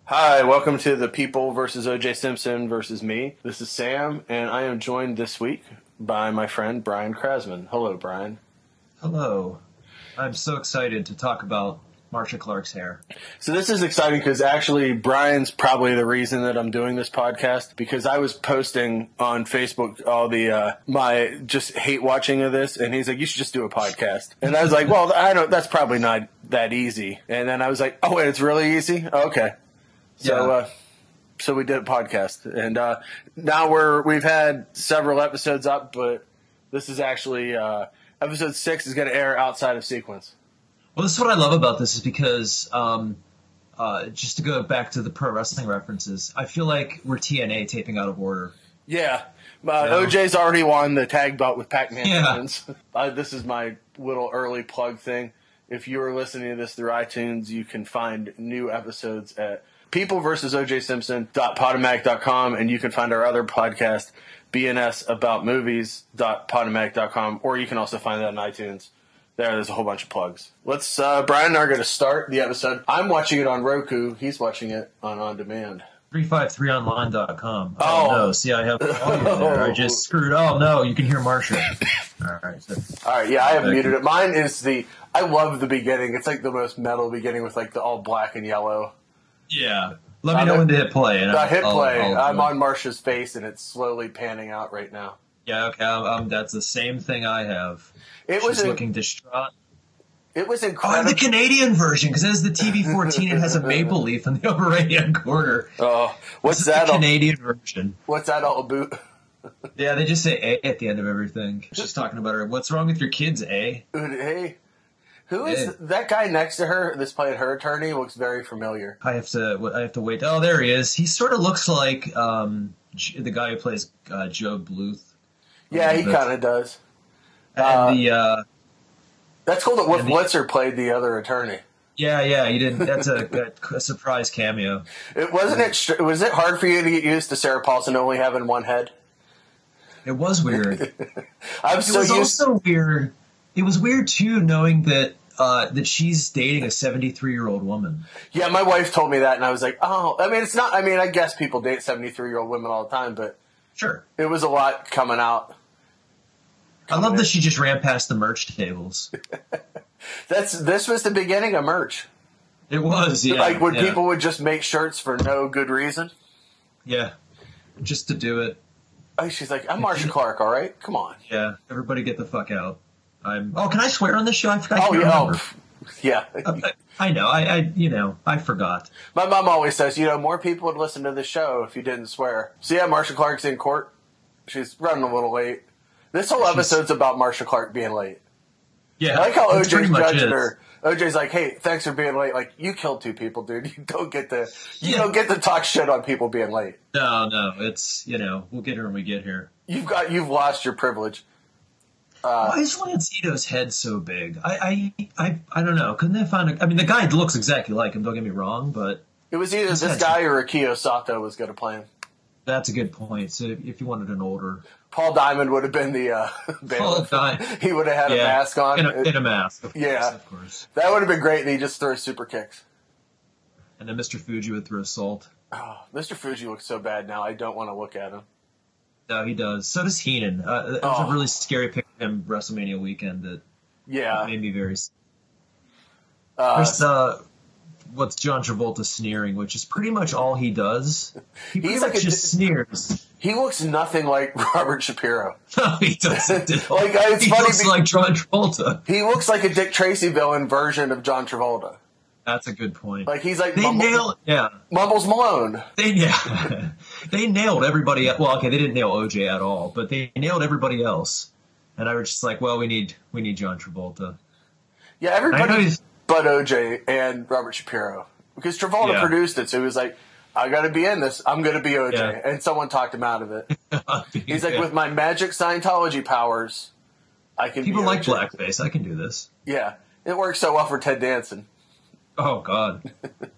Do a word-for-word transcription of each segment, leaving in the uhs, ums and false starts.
Hi, welcome to the People versus O J Simpson versus me. This is Sam, and I am joined this week by my friend Brian Krasman. Hello, Brian. Hello. I'm so excited to talk about Marcia Clark's hair. So this is exciting because actually Brian's probably the reason that I'm doing this podcast, because I was posting on Facebook all the uh, my just hate watching of this, and he's like, "You should just do a podcast." And I was like, "Well, I don't. That's probably not that easy." And then I was like, "Oh, wait, it's really easy? Okay." So, Yeah. uh, so we did a podcast, and uh, now we're we've had several episodes up, but this is actually uh, episode six is going to air outside of sequence. Well, this is what I love about this is because, um, uh, just to go back to the pro wrestling references, I feel like we're T N A taping out of order. Yeah, uh, Yeah. O J's already won the tag belt with Pac-Man Yeah. Jones. Uh, this is my little early plug thing. If you are listening to this through iTunes, you can find new episodes at people versus O J Simpson dot podomatic dot com, and you can find our other podcast, B N S about movies dot podomatic dot com, or you can also find that on iTunes. There, there's a whole bunch of plugs. Let's, uh, Brian and I are going to start the episode. I'm watching it on Roku. He's watching it on On Demand. three five three online dot com. Oh. Oh, no. See, I have audio there. I just screwed. Oh, no. You can hear Marcia. All right. So, All right, yeah, I have Thank muted you. it. Mine is the, I love the beginning. It's like the most metal beginning with like the all black and yellow. yeah. Let me Uh, know when to hit play. And I I'll- hit I'll- play. I'll I'm join. on Marcia's face, and it's slowly panning out right now. Yeah, okay. Um, um, that's the same thing I have. It She's was in- looking distraught. It was Oh, and incredible. the Canadian version, because it has the T V fourteen. It has a maple leaf in the upper right-hand corner. Oh, what's This is that? the All, Canadian version. what's that all about? Yeah, they just say A at the end of everything. She's talking about her. What's wrong with your kids, A? Hey, who is Hey. that guy next to her? This playing her attorney looks very familiar. I have to. I have to wait. Oh, there he is. He sort of looks like um, J- the guy who plays uh, Joe Bluth. Yeah, he But- kind of does. And Uh, the uh, That's cool that Wolf and the- Blitzer played the other attorney. yeah, yeah, you didn't. That's a, a surprise cameo. It wasn't it. str- Was it hard for you to get used to Sarah Paulson only having one head? It was weird. It I'm so was used. also weird. It was weird too, knowing that uh, that she's dating a seventy-three year old woman. Yeah, my wife told me that, and I was like, oh. I mean, it's not. I mean, I guess people date seventy-three year old women all the time, but Sure. it was a lot coming out. I love that she just ran past the merch tables. That's this was the beginning of merch. It was, yeah. like when yeah, people would just make shirts for no good reason. yeah, just to do it. Oh, she's like, I'm Marcia Clark, all right? Come on. Yeah, everybody get the fuck out. I'm. Oh, can I swear on this show? I forgot. I Oh, can't yeah. Oh, remember. pff, yeah. I, I know. I, I, you know, I forgot. My mom always says, you know, more people would listen to the show if you didn't swear. So, yeah, Marcia Clark's in court. She's running a little late. This whole She's- episode's about Marcia Clark being late. Yeah, I like how that's pretty O J's much judging it. her. O J's like, hey, thanks for being late. Like, you killed two people, dude. You don't get to, you Yeah. don't get to talk shit on people being late. No, no, it's you know, we'll get her when we get here. You've got, you've lost your privilege. Uh, Why is Lance Ito's head so big? I, I, I, I don't know. Couldn't they find a? I mean, the guy looks exactly like him. Don't get me wrong, but It was either His this head's- guy or Akio Sato was going to play him. that's a good point. So if you wanted an older, Paul Diamond would have been the uh, bailiff. Diamond. He would have had a yeah, mask on. in a, in a mask. Of Yeah. course, of course. That would have been great, and he just throws super kicks. And then Mister Fuji would throw salt. Oh, Mister Fuji looks so bad now. I don't want to look at him. No, he does. So does Heenan. Uh, it was Oh. a really scary pick of him WrestleMania weekend that Yeah. made me very. s- Uh, There's uh, what's John Travolta sneering, which is pretty much all he does. He pretty He's much like a just di- sneers. he looks nothing like Robert Shapiro. No, he doesn't. Like, it's he funny looks be- like John Travolta. He looks like a Dick Tracy villain version of John Travolta. That's a good point. Like he's like they Mumble- nailed, yeah, Mumbles Malone. they yeah, they nailed everybody. Well, okay, they didn't nail O J at all, but they nailed everybody else. And I was just like, well, we need we need John Travolta. Yeah, I know everybody he's- but O J and Robert Shapiro. Because Travolta Yeah. produced it, so he was like, I got to be in this. I'm going to be O J. Yeah. And someone talked him out of it. He's like, with my magic Scientology powers, I can people be like O J. blackface. I can do this. Yeah, it works so well for Ted Danson. Oh God,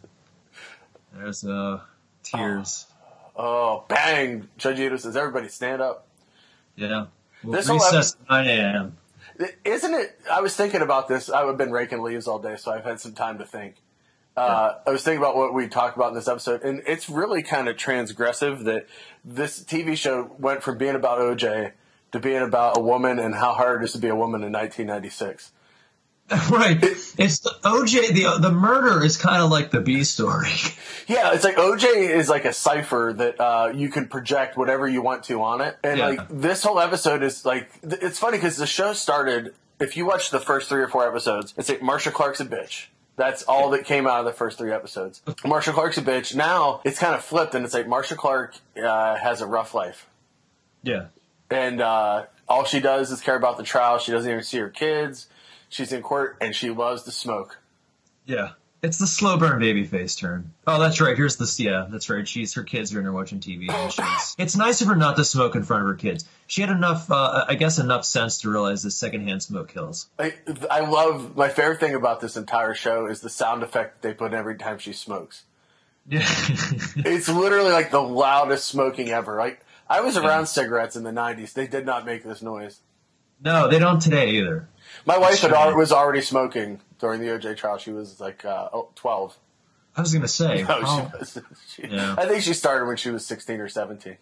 there's uh tears. Oh, bang! Judge Ito says, everybody stand up. Yeah, we'll This whole recess at nine a.m. Isn't it? I was thinking about this. I've been raking leaves all day, so I've had some time to think. Uh, I was thinking about what we talked about in this episode, and it's really kind of transgressive that this T V show went from being about O J to being about a woman and how hard it is to be a woman in nineteen ninety-six. Right. It's the O J, the the murder is kind of like the B story. Yeah, it's like O J is like a cipher that uh, you can project whatever you want to on it. And Yeah. like this whole episode is like, th- it's funny because the show started, if you watch the first three or four episodes, it's like Marsha Clark's a bitch. That's all that came out of the first three episodes. Marsha Clark's a bitch. Now it's kind of flipped, and it's like Marsha Clark uh, has a rough life. Yeah. And uh, all she does is care about the trial. She doesn't even see her kids. She's in court, and she loves to smoke. Yeah. It's the slow burn baby face turn. Oh, that's right. Here's the yeah, that's right. She's her kids are in there watching T V. And she's, it's nice of her not to smoke in front of her kids. She had enough, uh, I guess, enough sense to realize that secondhand smoke kills. I, I love, my favorite thing about this entire show is the sound effect they put in every time she smokes. Yeah. It's literally like the loudest smoking ever. Like, I was around cigarettes in the nineties. They did not make this noise. No, they don't today either. My wife had, Sure. al- was already smoking during the O J trial. She was like uh, oh, twelve. I was going to say. No, oh. she was. She, Yeah. I think she started when she was sixteen or seventeen.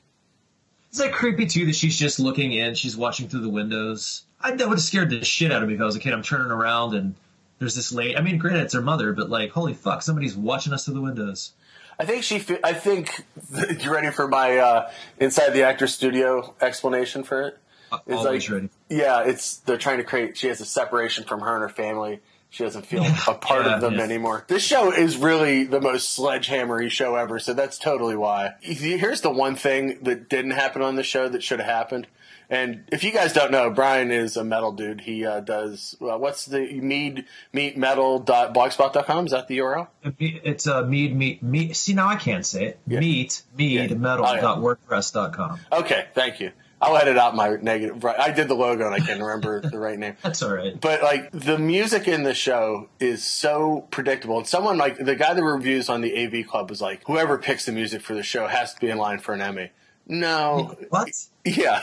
Is that creepy too that she's just looking in, she's watching through the windows? I, that would have scared the shit out of me if I was a kid. I'm turning around and there's this lady. I mean, granted, it's her mother, but like, holy fuck, somebody's watching us through the windows. I think she. fe- I think you ready for my uh, inside the actor studio explanation for it? It's Always like, ready. Yeah, it's they're trying to create. She has a separation from her and her family. She doesn't feel Yeah, a part yeah, of them yeah. anymore. This show is really the most sledgehammery show ever, so that's totally why. Here's the one thing that didn't happen on the show that should have happened. And if you guys don't know, Brian is a metal dude. He uh, does uh, what's the mead meat metal dot blogspot dot com? Is that the U R L? It's uh, mead, meat, meat. See, now I can't say it. Yeah. Meat, mead, Yeah. metal Oh, yeah. dot wordpress dot com. Okay, thank you. I'll edit out my negative. I did the logo and I can't remember the right name. That's all right. But like the music in the show is so predictable. And someone like the guy that reviews on the A V Club was like, whoever picks the music for the show has to be in line for an Emmy. No. What? Yeah.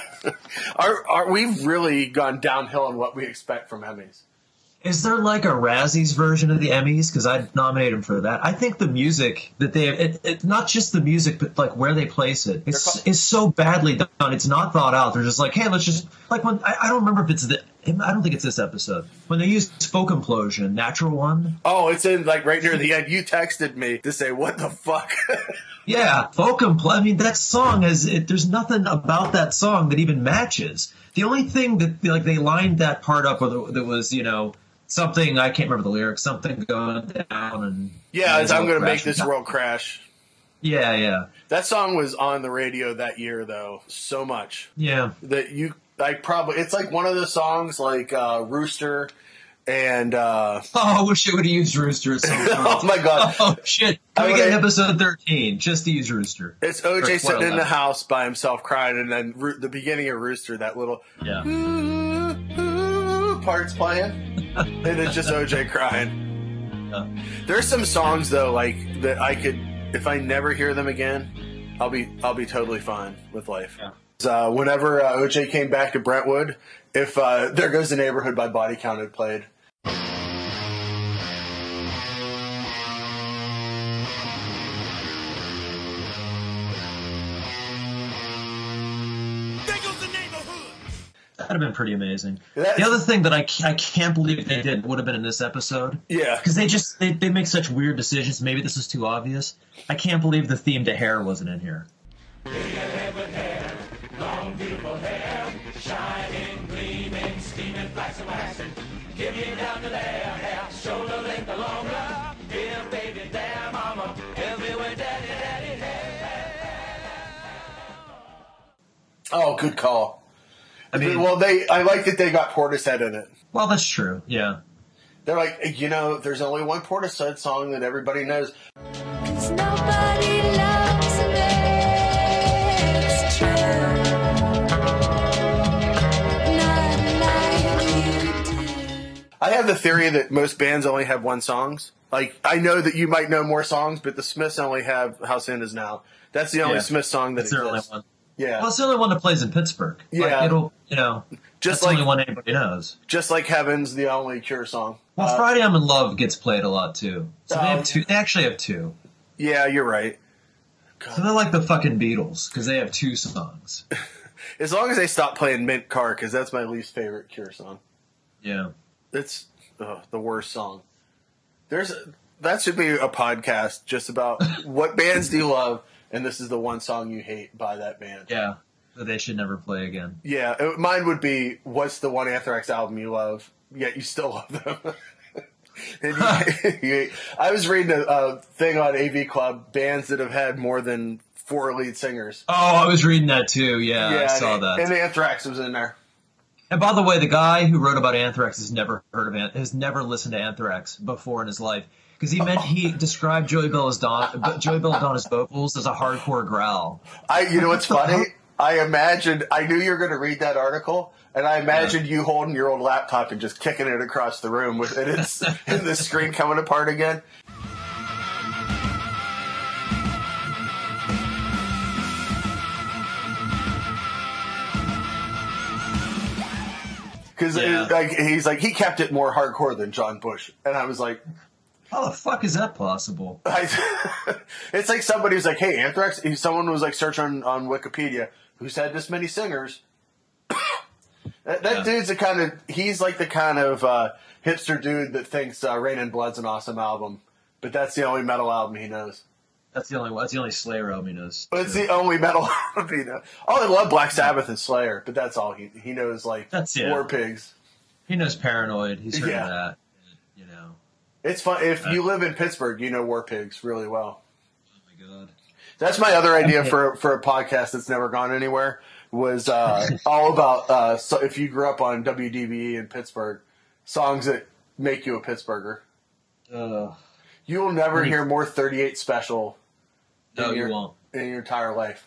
are are we've really gone downhill on what we expect from Emmys? Is there like a Razzies version of the Emmys? Because I'd nominate them for that. I think the music that they it, it, not just the music, but like where they place it is, called- is so badly done. It's not thought out. They're just like, hey, let's just like when I, I don't remember if it's the I don't think it's this episode when they used Folk Implosion, Natural One. Oh, it's in like right near the end. You texted me to say, what the fuck? Yeah, Folk Implosion. I mean, that song is. It, there's nothing about that song that even matches. The only thing that like they lined that part up with that was you know. Something I can't remember the lyrics. Something going down and Yeah, it's, I'm going to make crashing this down. world crash. Yeah, yeah, That song was on the radio that year, though, so much yeah. that you like probably. It's like one of the songs like uh, Rooster and. Uh, Oh, I wish I would have used Rooster at some point. oh my god! Oh shit! I Can we get would've- an episode thirteen just to use Rooster? It's O J Or sitting in the twelve. house by himself crying, and then Roo- the beginning of Rooster, that little Yeah. ooh, ooh, part's playing, and it's just O J crying. Yeah. There's some songs though, like that I could, if I never hear them again, I'll be I'll be totally fine with life. Yeah. Uh, whenever uh, O J came back to Brentwood, if uh, There Goes the Neighborhood by Body Count had played. That'd have been pretty amazing. That's- The other thing that I, ca- I can't believe they did would have been in this episode. Yeah. Because they just they, they make such weird decisions. Maybe this is too obvious. I can't believe the theme to Hair wasn't in here. Oh, good call. I mean, Well, they I like that they got Portishead in it. well, that's true. Yeah. They're like, you know, there's only one Portishead song that everybody knows. 'Cause nobody loves me, it's true. Not like you do. I have the theory that most bands only have one songs. Like, I know that you might know more songs, but the Smiths only have How Soon Is Now. That's the only Yeah. Smith song that That's their only exists. one. Yeah. Well, it's the only one that plays in Pittsburgh. Yeah. Like, it'll, you know, Just that's like- the only one anybody knows. Just like Heaven's the only Cure song. Well, Uh, Friday I'm in Love gets played a lot too. So they Oh, have two. They actually have two. Yeah, you're right. So they're like the fucking Beatles because they have two songs. As long as they stop playing Mint Car, because that's my least favorite Cure song. Yeah. It's ugh, the worst song. There's that should be a podcast just about what bands do you love, and this is the one song you hate by that band. Yeah. That they should never play again. Yeah, it- mine would be what's the one Anthrax album you love, yet you still love them. And you, you, I was reading a, a thing on A V Club, bands that have had more than four lead singers. Oh, I was reading that too. Yeah, I saw and, that. and Anthrax was in there. And by the way, the guy who wrote about Anthrax has never heard of An- has never listened to Anthrax before in his life because he meant he described Joey Belladonna, Joey Belladonna's vocals as a hardcore growl. I, you know what's funny? I imagined, I knew you were going to read that article, and I imagined you holding your old laptop and just kicking it across the room with it, it's, and the screen coming apart again. Because Yeah. like he's like he kept it more hardcore than John Bush, and I was like, How the fuck is that possible? I, it's like somebody was like, "Hey, Anthrax." Someone was like searching on, on Wikipedia who's had this many singers. that that Yeah. dude's the kind of he's like the kind of uh, hipster dude that thinks uh, "Rain and Blood's an awesome album," but that's the only metal album he knows. That's the only that's the only Slayer album he knows. But it's the only metal album he knows. Oh, I love Black Sabbath and Slayer, but that's all he he knows. Like That's- yeah. War Pigs. He knows Paranoid. He's heard Yeah. of that. You know. It's fun if Uh, you live in Pittsburgh, you know War Pigs really well. Oh my god. That's my other idea Okay. for for a podcast that's never gone anywhere. Was uh, all about uh, so if you grew up on W D B E in Pittsburgh, songs that make you a Pittsburgher. Uh, You will never Right. hear more thirty-eight Special no, in your you won't. in your entire life.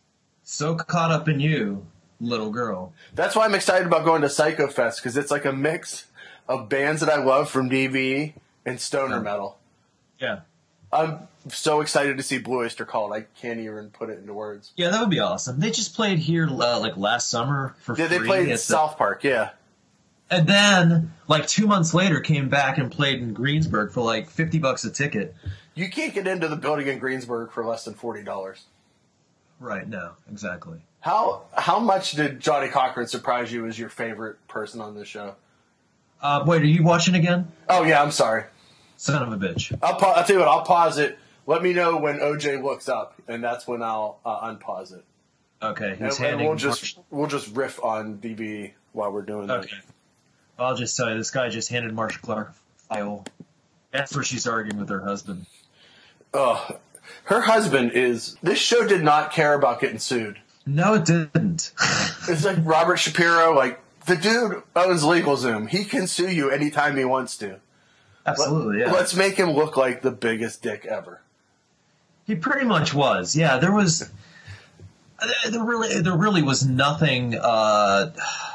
So caught up in you, little girl. That's why I'm excited about going to Psycho Fest because it's like a mix of bands that I love from D V E and stoner Yeah. metal. Yeah. I'm so excited to see Blue Oyster Cult. I can't even put it into words. Yeah, that would be awesome. They just played here uh, like last summer for Yeah, free. they played at in the- South Park. Yeah. And then, like two months later, came back and played in Greensburg for like fifty bucks a ticket. You can't get into the building in Greensburg for less than forty dollars. Right? No, exactly. How how much did Johnny Cochran surprise you as your favorite person on this show? Uh, wait, are you watching again? Oh yeah, I'm sorry. Son of a bitch. I'll pa- I'll tell you what. I'll pause it. Let me know when O J looks up, and that's when I'll uh, unpause it. Okay, And, he's and handing. we'll just we'll just riff on D V E while we're doing that. Okay. I'll just tell you, this guy just handed Marsha Clark a file. That's where she's arguing with her husband. Ugh. Her husband is. This show did not care about getting sued. No, it didn't. It's like Robert Shapiro. Like the dude owns LegalZoom. He can sue you anytime he wants to. Absolutely, yeah. Let's make him look like the biggest dick ever. He pretty much was. Yeah, there was. There really, there really was nothing. Uh,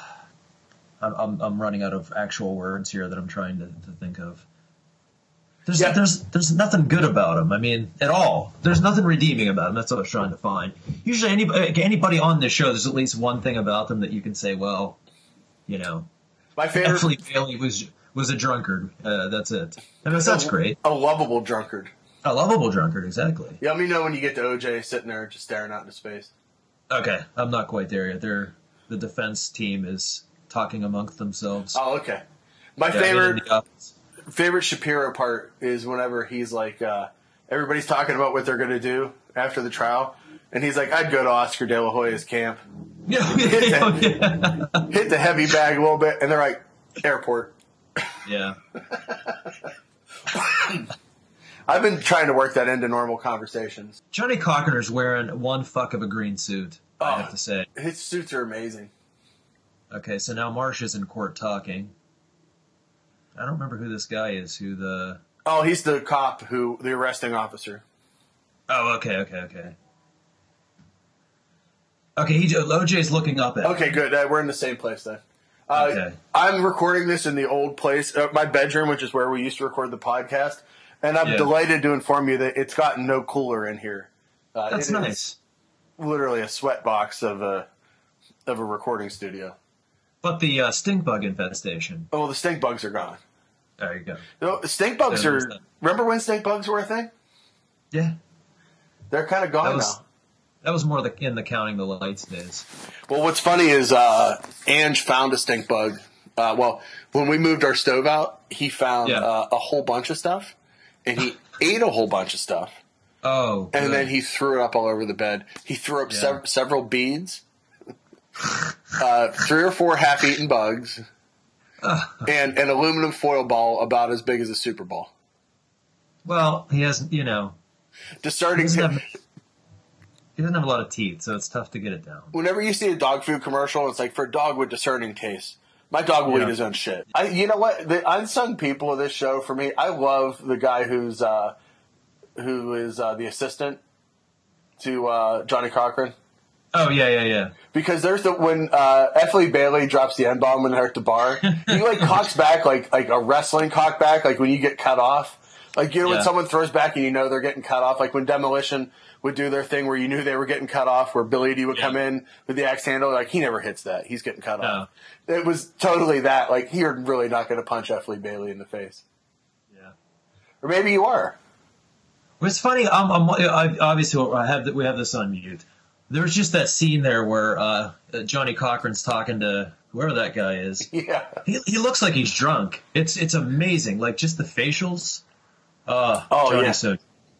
I'm, I'm, I'm running out of actual words here that I'm trying to, to think of. There's, Yeah. there's, there's nothing good about him. I mean, at all. There's nothing redeeming about him. That's what I was trying to find. Usually, anybody, anybody on this show, there's at least one thing about them that you can say, well, you know, My favorite. Ashley Bailey was was a drunkard. Uh, that's it. I mean, that's great. A lovable drunkard. A lovable drunkard, exactly. Yeah, let me know when you get to O J sitting there just staring out into space. Okay, I'm not quite there yet. They're, the defense team is talking amongst themselves. Oh, okay. My Yeah, I mean, favorite in the office. favorite Shapiro part is whenever he's like, uh, everybody's talking about what they're going to do after the trial, and he's like, I'd go to Oscar De La Hoya's camp, Yeah, yeah, yeah. hit the heavy bag a little bit, and they're like, airport. Yeah. I've been trying to work that into normal conversations. Johnny Cochraner's wearing one fuck of a green suit, I Oh. have to say. His suits are amazing. Okay, so now Marsha's in court talking. I don't remember who this guy is, who the... Oh, he's the cop who, the arresting officer. Oh, okay, okay, okay. Okay, he, O J's looking up at him. Okay, good. Uh, we're in the same place then. Uh, Okay. I'm recording this in the old place, uh, my bedroom, which is where we used to record the podcast. And I'm Yeah. delighted to inform you that it's gotten no cooler in here. Uh, That's it is- nice. literally a sweat box of a of a recording studio. But the uh, stink bug infestation. Oh, well, the stink bugs are gone. There you go. No, stink bugs So are. there's that. Remember when stink bugs were a thing? Yeah. They're kind of That gone was now. that was more the, in the counting the lights days. Well, what's funny is uh, Ange found a stink bug. Uh, well, when we moved our stove out, he found Yeah. uh, a whole bunch of stuff, and he ate a whole bunch of stuff, Oh. and good. then he threw it up all over the bed. He threw up Yeah. sev- several beads, uh, three or four half-eaten bugs, and an aluminum foil ball about as big as a Super Bowl. Well, he has, you know, he Discerning. doesn't have he doesn't have a lot of teeth, so it's tough to get it down. Whenever you see a dog food commercial, it's like for a dog with discerning taste. My dog will Yeah. eat his own shit. I, you know what? The unsung people of this show for me, I love the guy who's uh, who is uh, the assistant to uh, Johnny Cochran. Oh yeah, yeah, yeah. Because there's the when uh, F. Lee Bailey drops the N bomb when they're at the bar, he like cocks back like like a wrestling cock back, like when you get cut off. Like you know when Yeah. someone throws back and you know they're getting cut off. Like when Demolition would do their thing where you knew they were getting cut off, where Billy D would Yeah. come in with the axe handle. Like he never hits that; he's getting cut No. off. It was totally that. Like you're really not going to punch F. Lee Bailey in the face, Yeah. or maybe you are. It's funny. I'm, I'm I, obviously I have we have this on mute. There's just that scene there where uh, Johnny Cochran's talking to whoever that guy is. Yeah, He, he looks like he's drunk. It's it's amazing. Like just the facials. Uh, Oh, Johnny's yeah. so.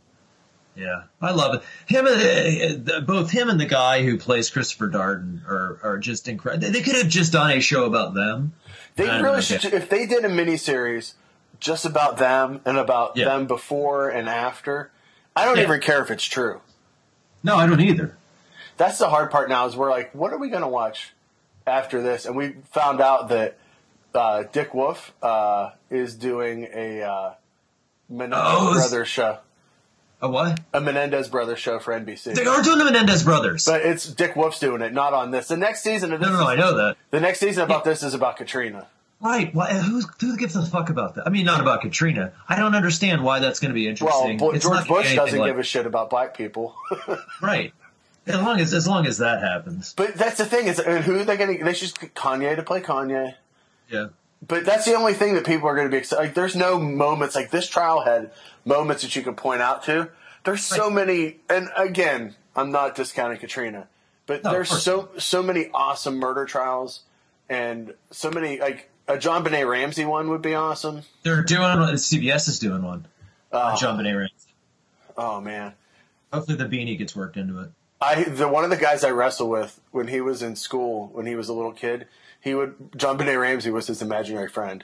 Yeah, I love it. Him and uh, both him and the guy who plays Christopher Darden are are just incredible. They could have just done a show about them. they And, really okay. should. If they did a miniseries just about them and about Yeah. them before and after, I don't Yeah. even care if it's true. No, I don't either. That's the hard part now is we're like, what are we going to watch after this? And we found out that uh, Dick Wolf uh, is doing a uh, Menendez Oh, it's- Brothers show. A what? A Menendez Brothers show for N B C. They are doing the Menendez brothers. But it's Dick Wolf's doing it, not on this. The next season of this no, no, no, I know that. the next season about this is about Katrina. Right. Why, who's, who gives a fuck about that? I mean, not about Katrina. I don't understand why that's going to be Well, interesting. Bo- It's George not gonna be Bush anything doesn't like- give a shit about black people. Right. As long as as long as that happens. But that's the thing is, and who are they going to? They should get Kanye to play Kanye. Yeah. But that's the only thing that people are going to be excited. Like, there's no moments like this trial had moments that you can point out to. There's so Right. many, and again, I'm not discounting Katrina, but No, of there's course so so many awesome murder trials, and so many like a John Benet Ramsey one would be awesome. They're doing C B S is doing one. Oh, John Benet Ramsey. oh man, Hopefully the beanie gets worked into it. I the one of the guys I wrestled with when he was in school when he was a little kid, he would John Benet Ramsey was his imaginary friend.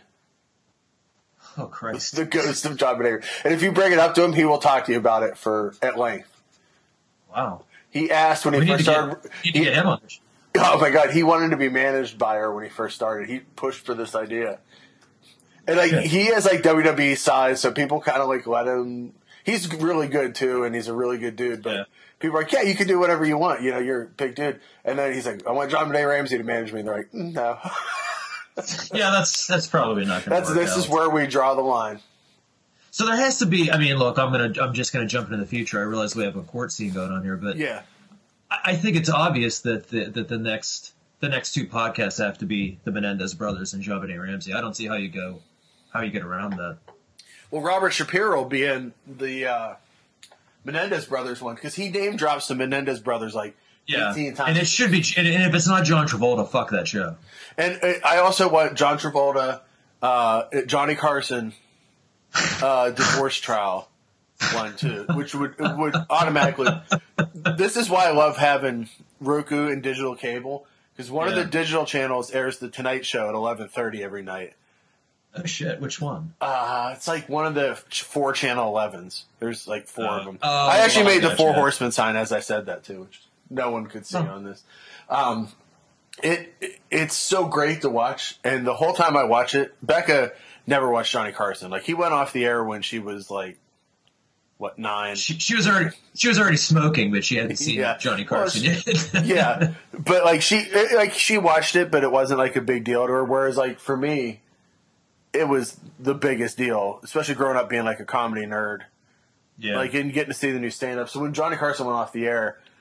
Oh Christ. The ghost of John Benet. And if you bring it up to him, he will talk to you about it for at length. Wow. He asked when he We need first to started. get, need to he- get him on. the show. oh my god, he wanted to be managed by her when he first started. He pushed for this idea, and like Yeah. he has like W W E size, so people kind of like let him. He's really good too, and he's a really good dude. But Yeah. people are like, yeah, you can do whatever you want. You know, you're a big dude. And then he's like, I want John Benet Ramsey to manage me. And they're like, mm, no. Yeah, that's that's probably not going to That's work this out. is where we draw the line. So there has to be. I mean, look, I'm gonna. I'm just gonna jump into the future. I realize we have a court scene going on here, but Yeah. I, I think it's obvious that the, that the next the next two podcasts have to be the Menendez brothers and John Benet Ramsey. I don't see how you go, how you get around that. Well, Robert Shapiro will be in the uh, Menendez brothers one because he name drops the Menendez brothers like Yeah, eighteen times. and it should be. And and if it's not John Travolta, fuck that show. And uh, I also want John Travolta, uh, Johnny Carson, uh, divorce trial one too, which would would automatically. This is why I love having Roku and digital cable because one of Yeah. the digital channels airs the Tonight Show at eleven thirty every night. Oh shit, which one? Uh, it's like one of the four channel elevens. There's like four Uh, of them. oh, I actually well, I made the gotcha. Four Horsemen sign as I said that too, which no one could see Oh. on this. Um, it, it it's so great to watch, and the whole time I watch it, Becca never watched Johnny Carson. Like he went off the air when she was like what nine. She, she was already she was already smoking, but she hadn't seen Yeah. Johnny Well, Carson she- yet. yeah, but like she it- like she watched it, but it wasn't like a big deal to her. Whereas like for me, it was the biggest deal, especially growing up being like a comedy nerd. yeah. Like and getting to see the new stand up. So when Johnny Carson went off the air,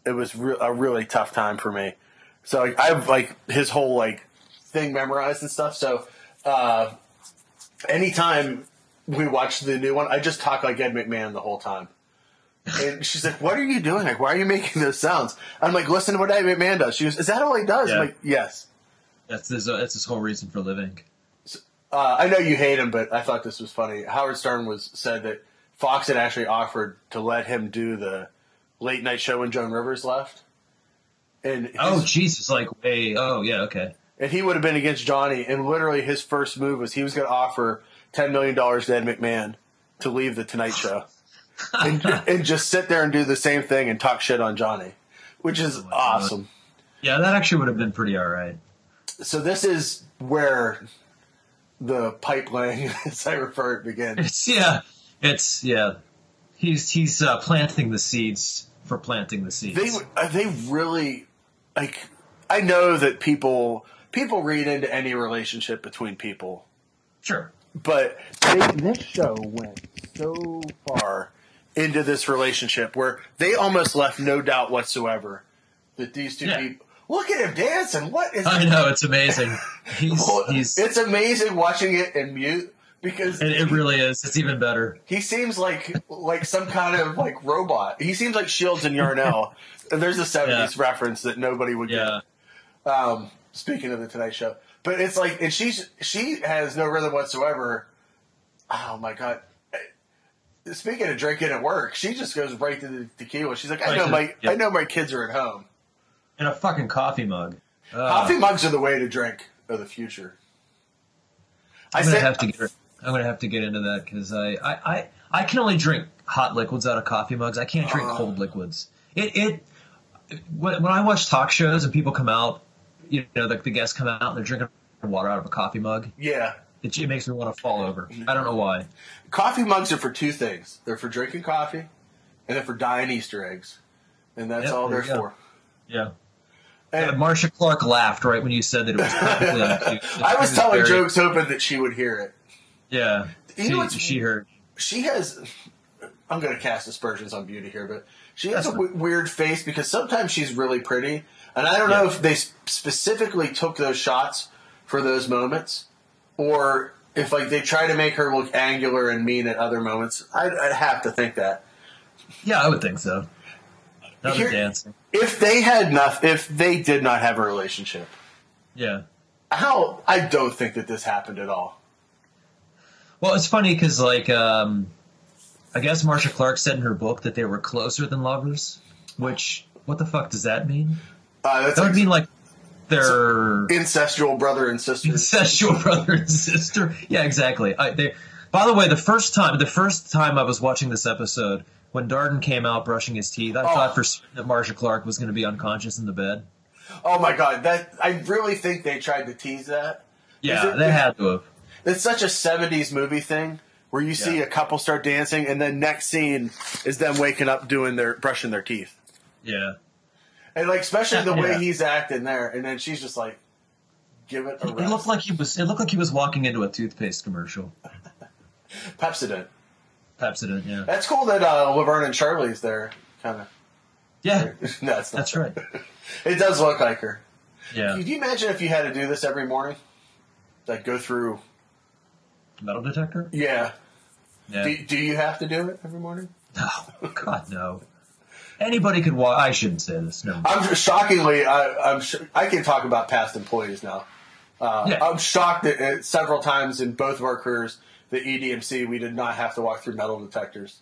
it was re- a really tough time for me. So like, I have like his whole like thing memorized and stuff. So uh, anytime we watch the new one, I just talk like Ed McMahon the whole time. And she's like, "What are you doing? Like, why are you making those sounds?" I'm like, "Listen to what Ed McMahon does." She goes, "Is that all he does?" Yeah. I'm like, "Yes." That's his. Uh, that's his whole reason for living. Uh, I know you hate him, but I thought this was funny. Howard Stern was said that Fox had actually offered to let him do the late night show when Joan Rivers left. And his, Oh, Jesus! Like, hey, oh yeah, okay. and he would have been against Johnny. And literally, his first move was he was going to offer ten million dollars to Ed McMahon to leave the Tonight Show. and, and just sit there and do the same thing and talk shit on Johnny, which is Oh my God. awesome. Yeah, that actually would have been pretty all right. So this is where the pipe laying, as I refer it, begins. It's yeah, it's yeah. He's he's uh, planting the seeds for planting the seeds. They uh, they really like. I know that people people read into any relationship between people, Sure. but they, this show went so far into this relationship where they almost left no doubt whatsoever that these two Yeah. people. Look at him dancing. What is? I know, it's amazing. He's Well, he's it's amazing watching it in mute because it, it really is. It's even better. he seems like like some kind of like robot. He seems like Shields and Yarnell. And there's a seventies reference that nobody would Yeah. get. Um, speaking of the Tonight Show, but it's like, and she's she has no rhythm whatsoever. Oh my God. Speaking of drinking at work, she just goes right to the tequila. She's like, I Right know to- my yeah. I know my kids are at home. In a fucking coffee mug. Uh, Coffee mugs are the way to drink of the future. I I'm gonna said, have to get. I'm gonna have to get into that because I, I, I, I can only drink hot liquids out of coffee mugs. I can't drink Uh. cold liquids. It, it. When, when I watch talk shows and people come out, you know, the, the guests come out and they're drinking water out of a coffee mug. yeah. It, it makes me want to fall over. I don't know why. Coffee mugs are for two things. They're for drinking coffee, and they're for dyeing Easter eggs. And that's Yep, all there they're you go. for. Yeah. And Uh, Marcia Clark laughed right when you said that it was perfectly uncute. I was It telling very- jokes hoping that she would hear it. Yeah. You she, know what's- she heard. She has, I'm going to cast aspersions on beauty here, but she has That's a w- weird face because sometimes she's really pretty. And I don't Yeah. know if they sp- specifically took those shots for those moments or if like they try to make her look angular and mean at other moments. I'd, I'd have to think that. Yeah, I would think so. Another Here- dancing. If they had not, if they did not have a relationship, Yeah. how, I don't think that this happened at all. Well, it's funny because, like, um, I guess Marcia Clark said in her book that they were closer than lovers. Which, what the fuck does that mean? Uh, that's That would like mean like they're incestual brother and sister. incestual brother and sister. Yeah, exactly. I, they, by the way, the first time, the first time I was watching this episode, when Darden came out brushing his teeth, I Oh. thought for certain that Marcia Clark was going to be unconscious in the bed. Oh my God, that I really think they tried to tease that. Yeah, Is it- they had to have. It's such a seventies movie thing where you see Yeah. a couple start dancing and then next scene is them waking up doing their brushing their teeth. Yeah. And like especially the way Yeah. he's acting there and then she's just like give it a It rest. looked like he was. It looked like he was walking into a toothpaste commercial. Pepsodent. Pepsodent. Yeah. That's cool that uh, Laverne and Charlie's there kind of. Yeah. No, it's not. That's right. It does look like her. Yeah. Could you imagine if you had to do this every morning? Like go through Metal detector. Yeah. Yeah. Do, do you have to do it every morning? No, God, no. Anybody could walk. I shouldn't say this. No. I'm just, shockingly, I, I'm sh- I can talk about past employees now. Uh, Yeah. I'm shocked that uh, several times in both of our careers, the E D M C, we did not have to walk through metal detectors.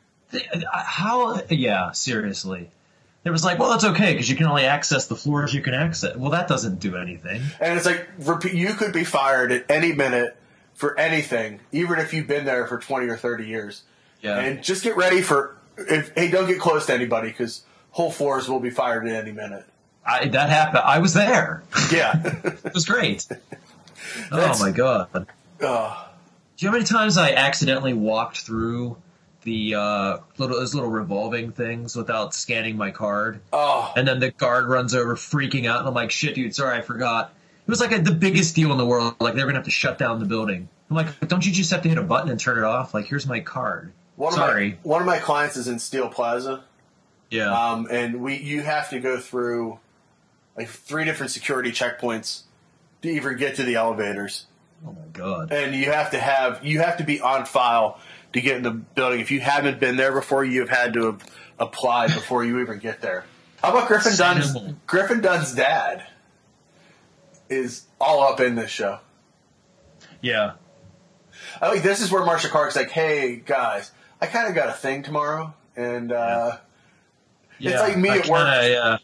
How? Yeah, seriously. It was like, well, that's okay because you can only access the floors you can access. Well, that doesn't do anything. And it's like, repeat, you could be fired at any minute for anything, even if you've been there for twenty or thirty years. Yeah. And just get ready for, if, hey, don't get close to anybody because whole floors will be fired at any minute. I, that happened. I was there. Yeah. It was great. Oh That's- my god. Do uh, you know how many times I accidentally walked through the uh, little those little revolving things without scanning my card? oh, And then the guard runs over freaking out, and I'm like, shit, dude, sorry, I forgot. It was like a, the biggest deal in the world. Like, they were going to have to shut down the building. I'm like, don't you just have to hit a button and turn it off? Like, here's my card. one Sorry. Of my, one of my clients is in Steel Plaza. Yeah. Um, and we you have to go through like three different security checkpoints to even get to the elevators. Oh my god. And you have to have you have to be on file to get in the building. If you haven't been there before, you've had to have applied before you even get there. How about Griffin Dunn's Cinnamon. Griffin Dunn's dad is all up in this show. Yeah. I like this is where Marsha Clark's like, hey guys, I kind of got a thing tomorrow, and uh, Yeah. it's like me I at work. kinda, yeah.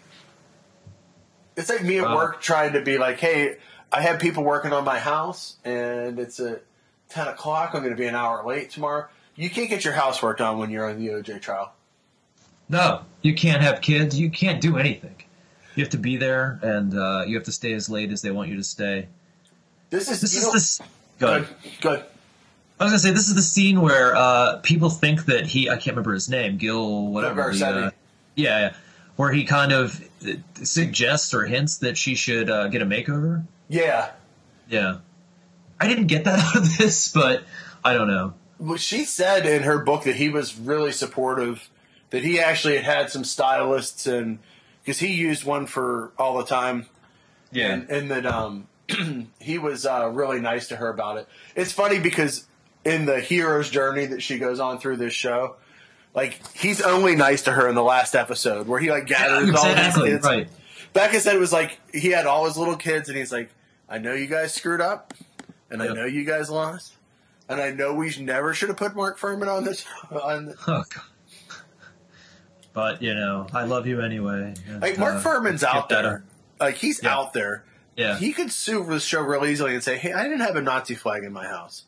It's like me at Wow. work trying to be like, hey, I have people working on my house, and it's at ten o'clock. I'm going to be an hour late tomorrow. You can't get your housework done when you're on the O J trial. No, you can't have kids. You can't do anything. You have to be there, and uh, you have to stay as late as they want you to stay. This is This you is know- this. Go good. ahead. Good. I was gonna say this is the scene where uh, people think that he. I can't remember his name. Gil, whatever. the, Garcetti. uh, yeah, yeah. Where he kind of uh, suggests or hints that she should uh, get a makeover. Yeah. Yeah. I didn't get that out of this, but I don't know. Well, she said in her book that he was really supportive. That he actually had had some stylists, and because he used one for all the time. Yeah. and, and that um, he was uh, really nice to her about it. It's funny because in the hero's journey that she goes on through this show, like he's only nice to her in the last episode where he like gathers all his exactly. kids. Right. Becca said it was like he had all his little kids, and he's like, "I know you guys screwed up, and I Yep. know you guys lost, and I know we never should have put Mark Furman on this." On the, Oh, God. But you know, I love you anyway. and, like Mark uh, Furman's get out there, better. like he's Yeah. out there. Yeah. He could sue this show real easily and say, "Hey, I didn't have a Nazi flag in my house."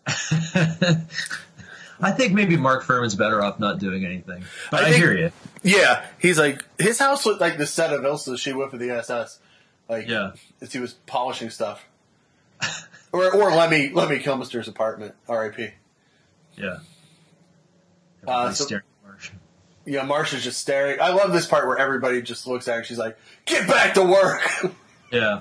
I think maybe Mark Furman's better off not doing anything. But I I, think- hear you. Yeah, he's like his house looked like the set of Ilsa She Whip of the S S. Like, Yeah. as he was polishing stuff, or or Lemmy Lemmy Kilmister's apartment. R I P. Yeah. Uh, Everybody's so- staring at Marsh. Yeah, Marsha's just staring. I love this part where everybody just looks at her. She's like, "Get back to work." Yeah.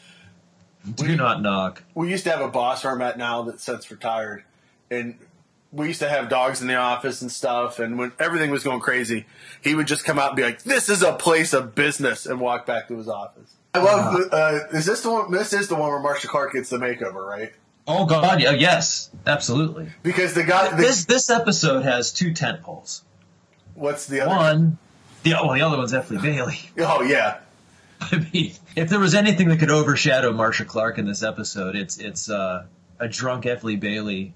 Do We- not knock. We used to have a boss where I'm at now that's since retired, and we used to have dogs in the office and stuff. And when everything was going crazy, he would just come out and be like, "This is a place of business," and walk back to his office. I love. the- Uh, is this the one? This is the one where Marsha Clark gets the makeover, right? Oh God, yeah, yes, absolutely. Because the guy. The, This this episode has two tent poles. what's the other? One, the well, the other one's Effley Bailey. Oh yeah, I mean, if there was anything that could overshadow Marsha Clark in this episode, it's it's uh, a drunk Effley Bailey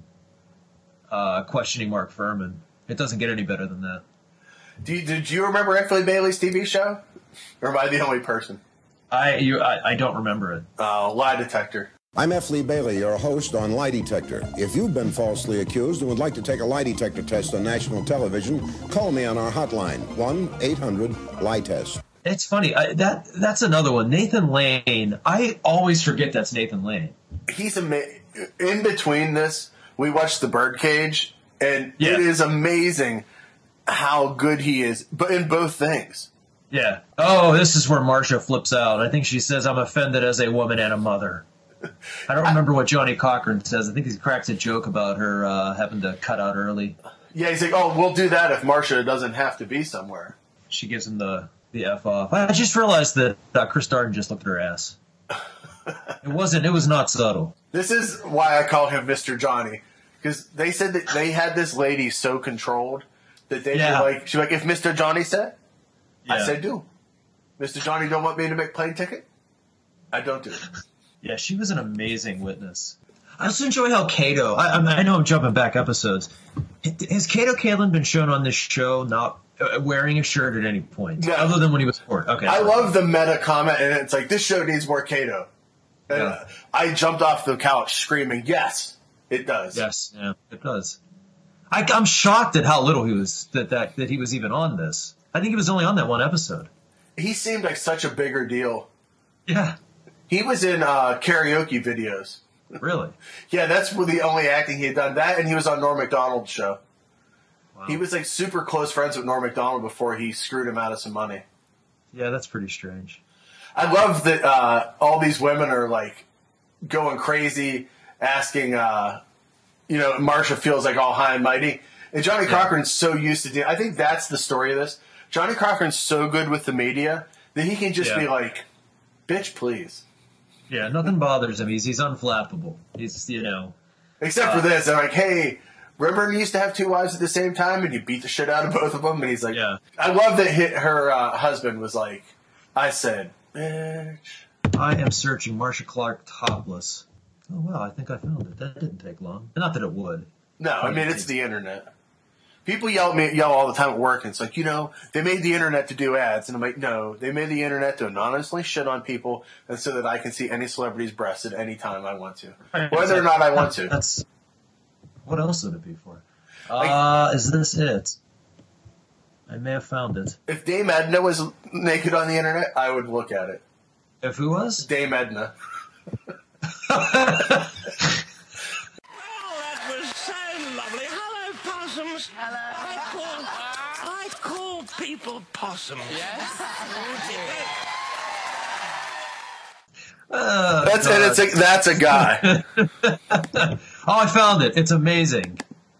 uh, questioning Mark Furman. It doesn't get any better than that. Do you, did you remember Effley Bailey's T V show? Or am I the only person? I you I, I don't remember it. Oh, lie detector. I'm F. Lee Bailey, your host on Lie Detector. If you've been falsely accused and would like to take a lie detector test on national television, call me on our hotline, one eight hundred lie test. It's funny. I, that that's another one. Nathan Lane. I always forget that's Nathan Lane. He's ama- in between this. We watched The Birdcage, and Yeah. it is amazing how good he is, but in both things. Yeah. Oh, this is where Marsha flips out. I think she says, "I'm offended as a woman and a mother." I don't remember what Johnny Cochran says. I think he cracks a joke about her uh, having to cut out early. Yeah, he's like, "Oh, we'll do that if Marsha doesn't have to be somewhere." She gives him the the f off. I just realized that uh, Chris Darden just looked at her ass. It wasn't. It was not subtle. This is why I call him Mister Johnny, because they said that they had this lady so controlled that they Yeah. were like, she's like, "If Mister Johnny said, I Yeah. said do. Mister Johnny don't want me to make plane ticket, I don't do it." Yeah, she was an amazing witness. I also enjoy how Kato. I, I know I'm jumping back episodes. Has Kato Kalin been shown on this show not uh, wearing a shirt at any point, No. other than when he was bored? Okay, I love the meta comment, and it's like, this show needs more Kato. And Yeah. I jumped off the couch screaming, "Yes, it does." Yes, yeah, it does. I, I'm shocked at how little he was that, that that he was even on this. I think he was only on that one episode. He seemed like such a bigger deal. Yeah, He was in uh, karaoke videos. really. Yeah, that's the only acting he had done. That, and he was on Norm Macdonald's show. Wow. He was like super close friends with Norm Macdonald before he screwed him out of some money. Yeah, that's pretty strange. I love that uh, all these women are like going crazy, asking, uh, you know, Marsha feels like all high and mighty. And Johnny Cochran's so used to doing, I think that's the story of this. Johnny Cochran's so good with the media that he can just Yeah. be like, "Bitch, please." Yeah, nothing bothers him. He's he's unflappable. He's you know. Except Uh, for this, they're like, "Hey, remember you used to have two wives at the same time, and you beat the shit out of both of them?" And he's like, Yeah. I love that hit, her uh, husband was like, "I said, bitch." I am searching Marsha Clark topless. Oh wow, I think I found it. That didn't take long. Not that it would. No, I mean it's the internet. People yell at me, yell all the time at work, and it's like, you know, they made the internet to do ads, and I'm like, no, they made the internet to anonymously shit on people, and so that I can see any celebrity's breasts at any time I want to, whether or not I want to. That's what else would it be for? Uh, is this it? I may have found it. If Dame Edna was naked on the internet, I would look at it. If who was? Dame Edna. Oh, that was so lovely. Hello, possums. Hello. I call, I call people possums. Yes? Uh, That's and it's a, that's a guy. Oh, I found it. It's amazing.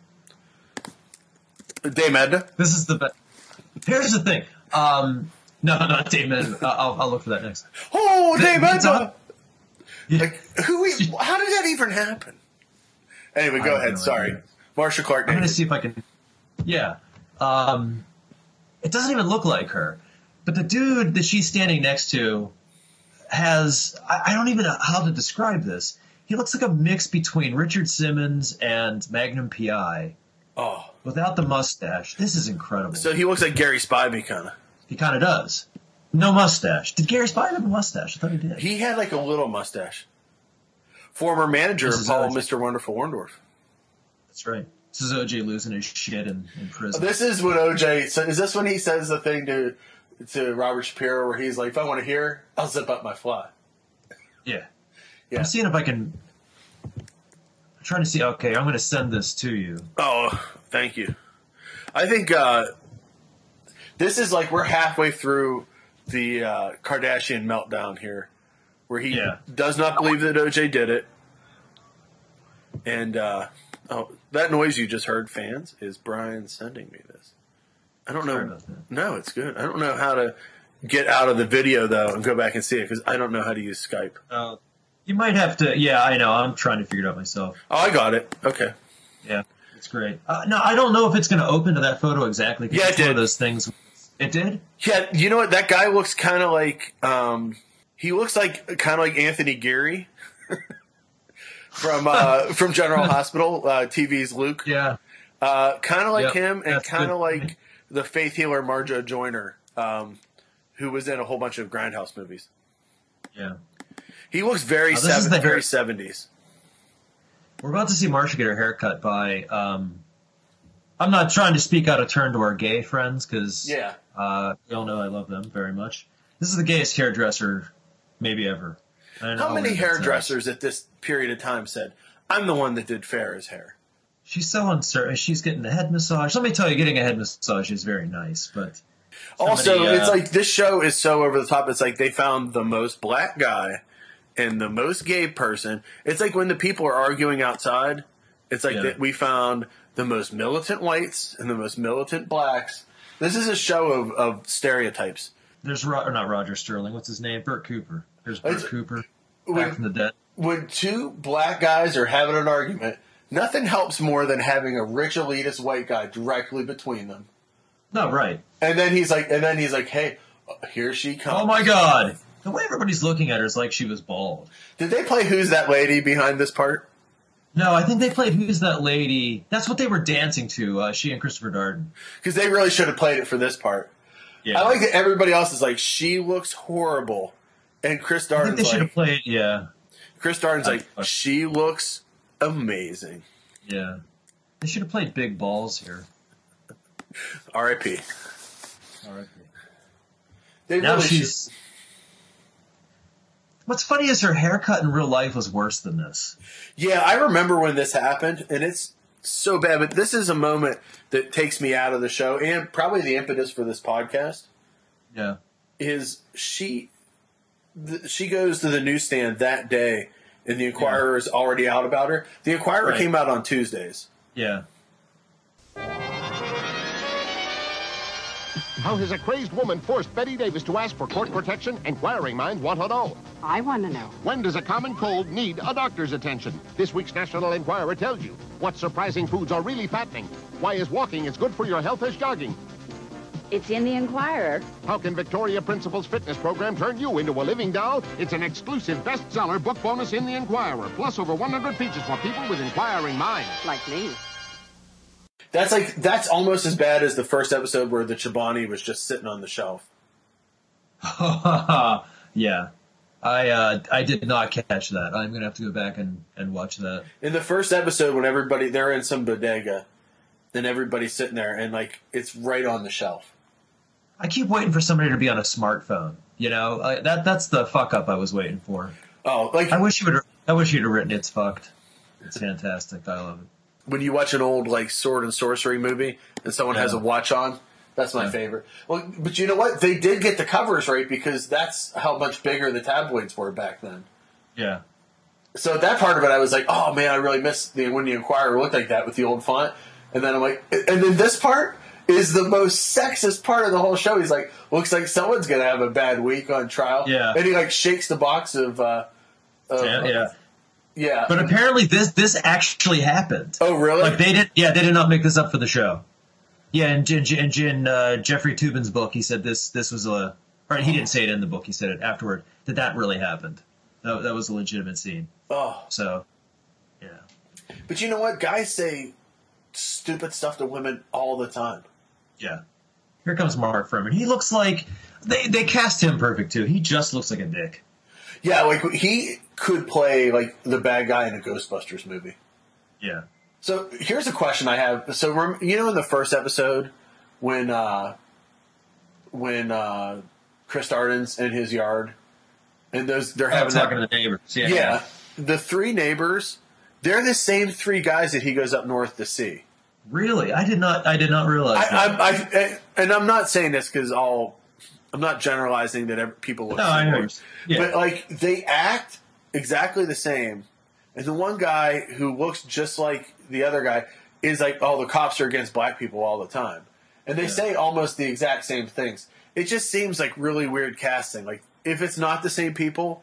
Dame Edna. This is the best. Here's the thing. Um, no, not Damon. Uh, I'll, I'll look for that next. Oh, The- Dame it's Edna. on- Yeah. Like, who? e- How did that even happen? Anyway, I go have ahead. no Sorry, idea. Marsha Clark. I'm gonna naked. see if I can. Yeah. Um, it doesn't even look like her, but the dude that she's standing next to has. I, I don't even know how to describe this. He looks like a mix between Richard Simmons and Magnum P I Oh, without the mustache. This is incredible. so he looks like Gary Spivey, kind of. He kind of does. No mustache. Did Gary Spivey have a mustache? I thought he did. He had like a little mustache. Former manager This of is Paul, O J. Mister Wonderful Warndorf. That's right. This is O J losing his shit in, in prison. This is what O J. So is this when he says the thing to to Robert Shapiro, where he's like, "If I want to hear, I'll zip up my fly." Yeah. Yeah. I'm seeing if I can. I'm trying to see. Okay, I'm going to send this to you. Oh, thank you. I think uh, this is like we're halfway through the uh, Kardashian meltdown here, where he Yeah. does not believe that O J did it. And uh, oh, that noise you just heard, fans, is Brian sending me this. I don't Sorry know. about that. No, it's good. I don't know how to get out of the video though and go back and see it because I don't know how to use Skype. Uh, you might have to. Yeah, I know. I'm trying to figure it out myself. Oh, I got it. Okay. Yeah, it's great. Uh, no, I don't know if it's going to open to that photo exactly. 'cause Yeah, it it's one of did. those things. It did. Yeah, you know what? That guy looks kind of like um, he looks like kind of like Anthony Geary from uh, from General Hospital, uh, T V's Luke. Yeah. Uh, kind of like Yep, him, and that's kind of good. like the faith healer Marjo Joyner, um, who was in a whole bunch of Grindhouse movies. Yeah. He looks very Oh, this is seven, the very hair- seventies. We're about to see Marsha get her hair cut by. Um, I'm not trying to speak out of turn to our gay friends because Yeah. uh, we all know I love them very much. This is the gayest hairdresser maybe ever. I don't How know many when that's, uh, hairdressers at this period of time said, "I'm the one that did Farrah's hair"? She's so uncertain. She's getting a head massage. Let me tell you, getting a head massage is very nice, but Also, Somebody, uh, it's like this show is so over the top. It's like they found the most black guy and the most gay person. It's like when the people are arguing outside. It's like Yeah. that we found the most militant whites and the most militant blacks. This is a show of, of stereotypes. there's Ro- or not Roger Sterling. What's his name? Burt Cooper. There's Burt It's- Cooper when- back from the dead. When two black guys are having an argument, nothing helps more than having a rich elitist white guy directly between them. No, right. And then he's like, and then he's like, "Hey, here she comes." Oh my God! The way everybody's looking at her is like she was bald. Did they play Who's That Lady behind this part? No, I think they played Who's That Lady? That's what they were dancing to. Uh, she and Christopher Darden. Because they really should have played it for this part. Yeah, I like that everybody else is like, she looks horrible. And Chris I think they Darden's should have like, played. Yeah, Chris Darden's like, I- she looks amazing. yeah. They should have played Big Balls here. R I P All right. They Now really she's. What's funny is her haircut in real life was worse than this. should- Yeah, I remember when this happened, and it's so bad. But this is a moment that takes me out of the show, and probably the impetus for this podcast Yeah. is she. th- She goes to the newsstand that day, and the Inquirer is already out about her. The Inquirer Right. came out on Tuesdays. Yeah. How has a crazed woman forced Betty Davis to ask for court protection? Inquiring minds want to know. I want to know. When does a common cold need a doctor's attention? This week's National Enquirer tells you. What surprising foods are really fattening? Why is walking as good for your health as jogging? It's in the Enquirer. How can Victoria Principal's fitness program turn you into a living doll? It's an exclusive bestseller book bonus in the Enquirer, plus over one hundred features for people with inquiring minds. Like me. That's like that's almost as bad as the first episode where the Chobani was just sitting on the shelf. Yeah. I uh, I did not catch that. I'm going to have to go back and, and watch that. In the first episode, when everybody, they're in some bodega, then everybody's sitting there, and, like, it's right on the shelf. I keep waiting for somebody to be on a smartphone. You know, I, that that's the fuck up I was waiting for. Oh, like... I wish you would. I wish you'd have written It's Fucked. It's fantastic. I love it. When you watch an old, like, sword and sorcery movie, and someone Yeah. has a watch on, that's my Yeah. favorite. Well, but you know what? They did get the covers right, because that's how much bigger the tabloids were back then. Yeah. So that part of it, I was like, oh man, I really missed the when the Enquirer looked like that with the old font. And then I'm like, and then this part is the most sexist part of the whole show. He's like, looks like someone's gonna have a bad week on trial. Yeah. And he like shakes the box of, uh, of Yeah. yeah. yeah. But apparently this this actually happened. Oh really? Like they did. Yeah, they did not make this up for the show. Yeah, and in, in, in uh, Jeffrey Toobin's book, he said this this was a. Or he didn't say it in the book. He said it afterward. That that really happened. That, that was a legitimate scene. Oh. So, yeah. But you know what? Guys say stupid stuff to women all the time. Yeah. Here comes Mark Furman. He looks like they they cast him perfect too. He just looks like a dick. Yeah, like he could play like the bad guy in a Ghostbusters movie. Yeah. So here's a question I have. So rem- you know, in the first episode, when uh, when uh, Chris Darden's in his yard, and those they're I'm having talking that, to the neighbors. Yeah. yeah, the three neighbors, they're the same three guys that he goes up north to see. Really, I did not. I did not realize. I, that. I, I, and I'm not saying this because all I'm not generalizing that every, people look No, I similar, know. Yeah. but like they act exactly the same. And the one guy who looks just like the other guy is like, oh, the cops are against black people all the time. And they Yeah. say almost the exact same things. It just seems like really weird casting. Like, if it's not the same people,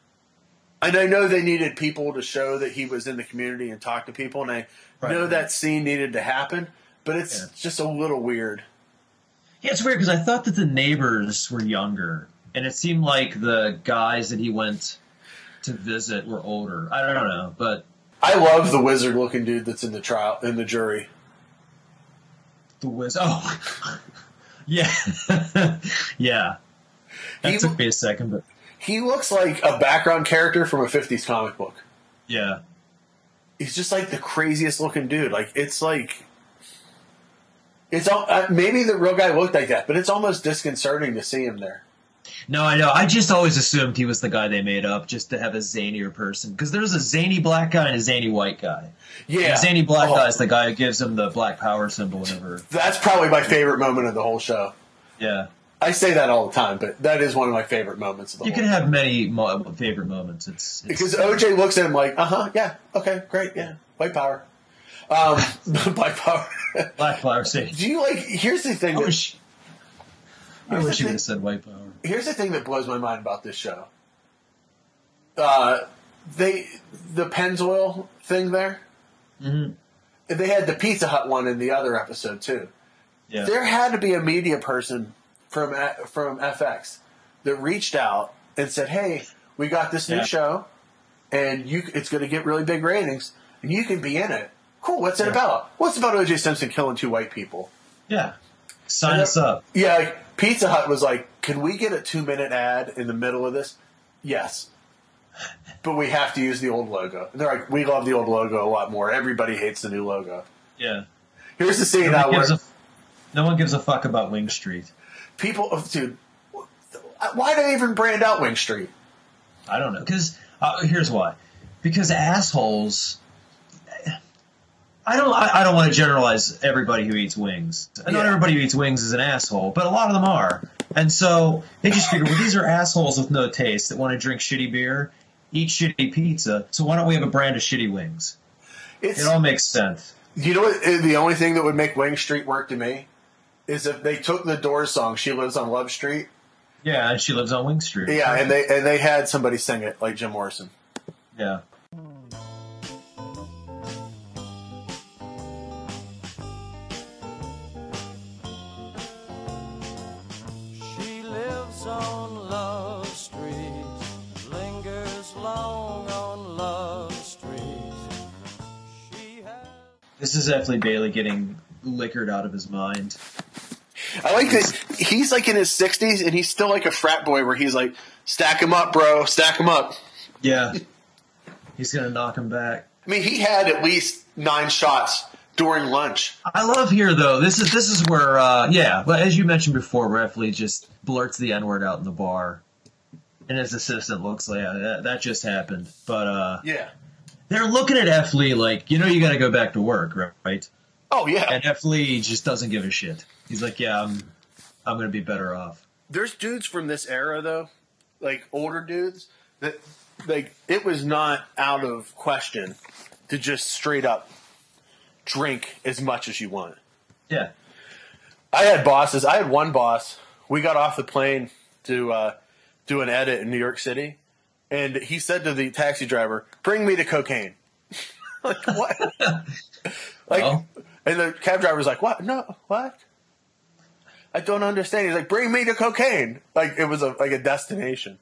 and I know they needed people to show that he was in the community and talk to people, and I Right. know that scene needed to happen, but it's Yeah. just a little weird. Yeah, it's weird because I thought that the neighbors were younger, and it seemed like the guys that he went to visit were older. I don't know, but I love the wizard-looking dude that's in the trial, in the jury. the Wiz. Oh, yeah, yeah. That He- took me a second, but He looks like a background character from a fifties comic book. yeah, He's just like the craziest looking dude. Like it's like it's all, uh, maybe the real guy looked like that, but it's almost disconcerting to see him there. no, I know. I just always assumed he was the guy they made up just to have a zanier person because there's a zany black guy and a zany white guy. Yeah, The zany black Oh, guy is the guy who gives him the black power symbol whenever. That's probably my favorite moment of the whole show. Yeah, I say that all the time, but that is one of my favorite moments of the you whole can show. have many mo- favorite moments. It's, it's Because O J looks at him like, uh huh, yeah, okay, great, yeah, white power, um, black power. black power stage. Do you like? Here's the thing. I That, wish, I Here's the wish you thing- would have said white power. here's the thing that blows my mind about this show. Uh, they the Pennzoil thing there. Mm-hmm. They had the Pizza Hut one in the other episode too. Yeah. There had to be a media person from from F X that reached out and said, "Hey, we got this new Yeah. show, and you it's going to get really big ratings, and you can be in it. Cool. What's it Yeah. about? What's about O J Simpson killing two white people?" Yeah. Sign us up. Yeah, like, Pizza Hut was like, "Can we get a two minute ad in the middle of this?" Yes. But we have to use the old logo. And they're like, "We love the old logo a lot more. Everybody hates the new logo." Yeah. Here's the scene No now one, where gives a, no one gives a fuck about Wing Street. people, oh, dude, why do they even brand out Wing Street? I don't know. Because uh, here's why. Because assholes. I don't. I, I don't want to generalize everybody who eats wings. Not Yeah. everybody who eats wings is an asshole, but a lot of them are. And so they just figure, well, these are assholes with no taste that want to drink shitty beer, eat shitty pizza. So why don't we have a brand of shitty wings? It's It all makes sense. you know what? The only thing that would make Wing Street work to me is if they took the Doors song "She Lives on Love Street." Yeah, and she lives on Wing Street. Yeah, and they and they had somebody sing it like Jim Morrison. Yeah. She lives on Love Street, lingers long on Love Street. She has... This is definitely Bailey getting liquored out of his mind. I like that he's like in his sixties and he's still like a frat boy where he's like, stack him up, bro, stack him up. Yeah. He's going to knock him back. I mean, he had at least nine shots during lunch. I love here, though. This is this is where, uh, yeah, but as you mentioned before, where F. Lee just blurts the N-word out in the bar. And his assistant looks like, yeah, that, that just happened. But uh, Yeah. they're looking at F. Lee like, you know you got to go back to work, right? Oh, yeah. And F. Lee just doesn't give a shit. He's like, yeah, I'm, I'm going to be better off. There's dudes from this era, though, like older dudes, that like it was not out of question to just straight up drink as much as you want. Yeah. I had bosses. I had one boss. We got off the plane to uh, do an edit in New York City, and he said to the taxi driver, "Bring me the cocaine." Like what? Like, Well. and the cab driver was like, "What? No, what? I don't understand." He's like, "Bring me the cocaine." Like it was a like a destination.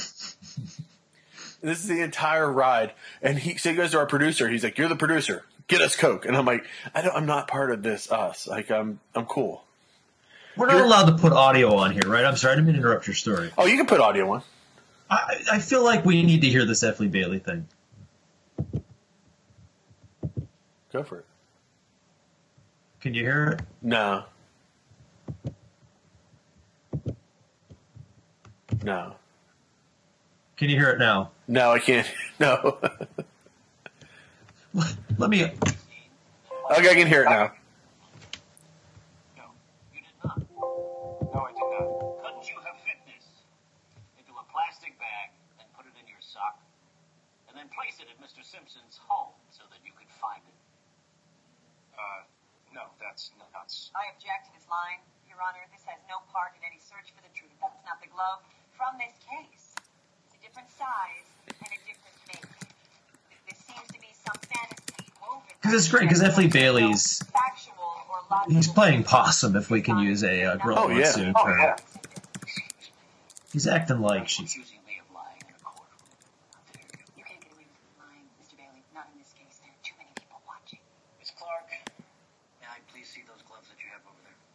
This is the entire ride, and he so he goes to our producer. He's like, "You're the producer. Get us coke." And I'm like, "I don't. I'm not part of this. Us. Like I'm. I'm cool." We're not allowed to put audio on here, right? I'm sorry, I didn't mean to interrupt your story. Oh, you can put audio on. I, I feel like we need to hear this F. Lee Bailey thing. Go for it. Can you hear it? No. No. Can you hear it now? No, I can't. No. Let me. Okay, I can hear it now. No, you did not. No, I did not. Couldn't you have fit this into a plastic bag and put it in your sock, and then place it at Mister Simpson's home so that you could find it? Uh, no, that's nuts. I object to this line, Your Honor. This has no part in any search for the truth. That's not the glove from this case. It's a different size and a different make. This seems to be some fantasy woven. Because it's great, because F. Lee Bailey's. Factual or logical. He's playing possum, if we can use a uh, Gorilla Oh, yeah. Monsoon Oh, term. yeah. He's acting like she's. Accusing me of lying in a courtroom. How dare you? You can't get away with lying, Mister Bailey. Not in this case. There are too many people watching. Miss Clark, may I please see those gloves that you have over there?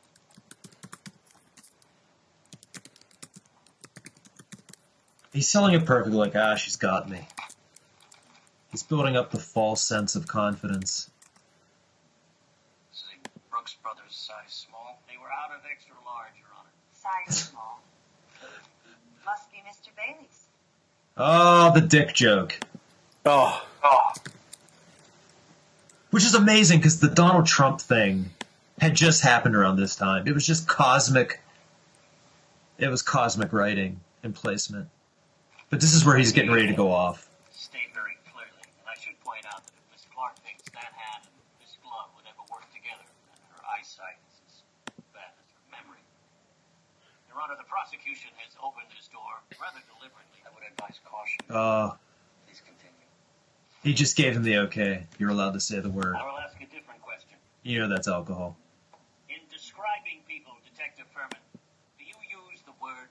He's selling it perfectly, like, ah, she's got me. He's building up the false sense of confidence. This is a Brooks Brothers size small. They were out of extra large, Your Honor. Size small. Must be Mister Bailey's. Oh, the dick joke. Oh. Oh. Which is amazing, because the Donald Trump thing had just happened around this time. It was just cosmic. It was cosmic writing and placement. But this is where he's getting ready to go off. State very clearly, and I should point out that if Miss Clark thinks that hand and this glove would ever work together, then her eyesight is as bad as her memory. Your Honor, the prosecution has opened this door rather deliberately. I would advise caution. Uh, Please continue. he just gave him the okay. You're allowed to say the word. I will ask a different question. You know that's alcohol. In describing people, Detective Furman, do you use the word?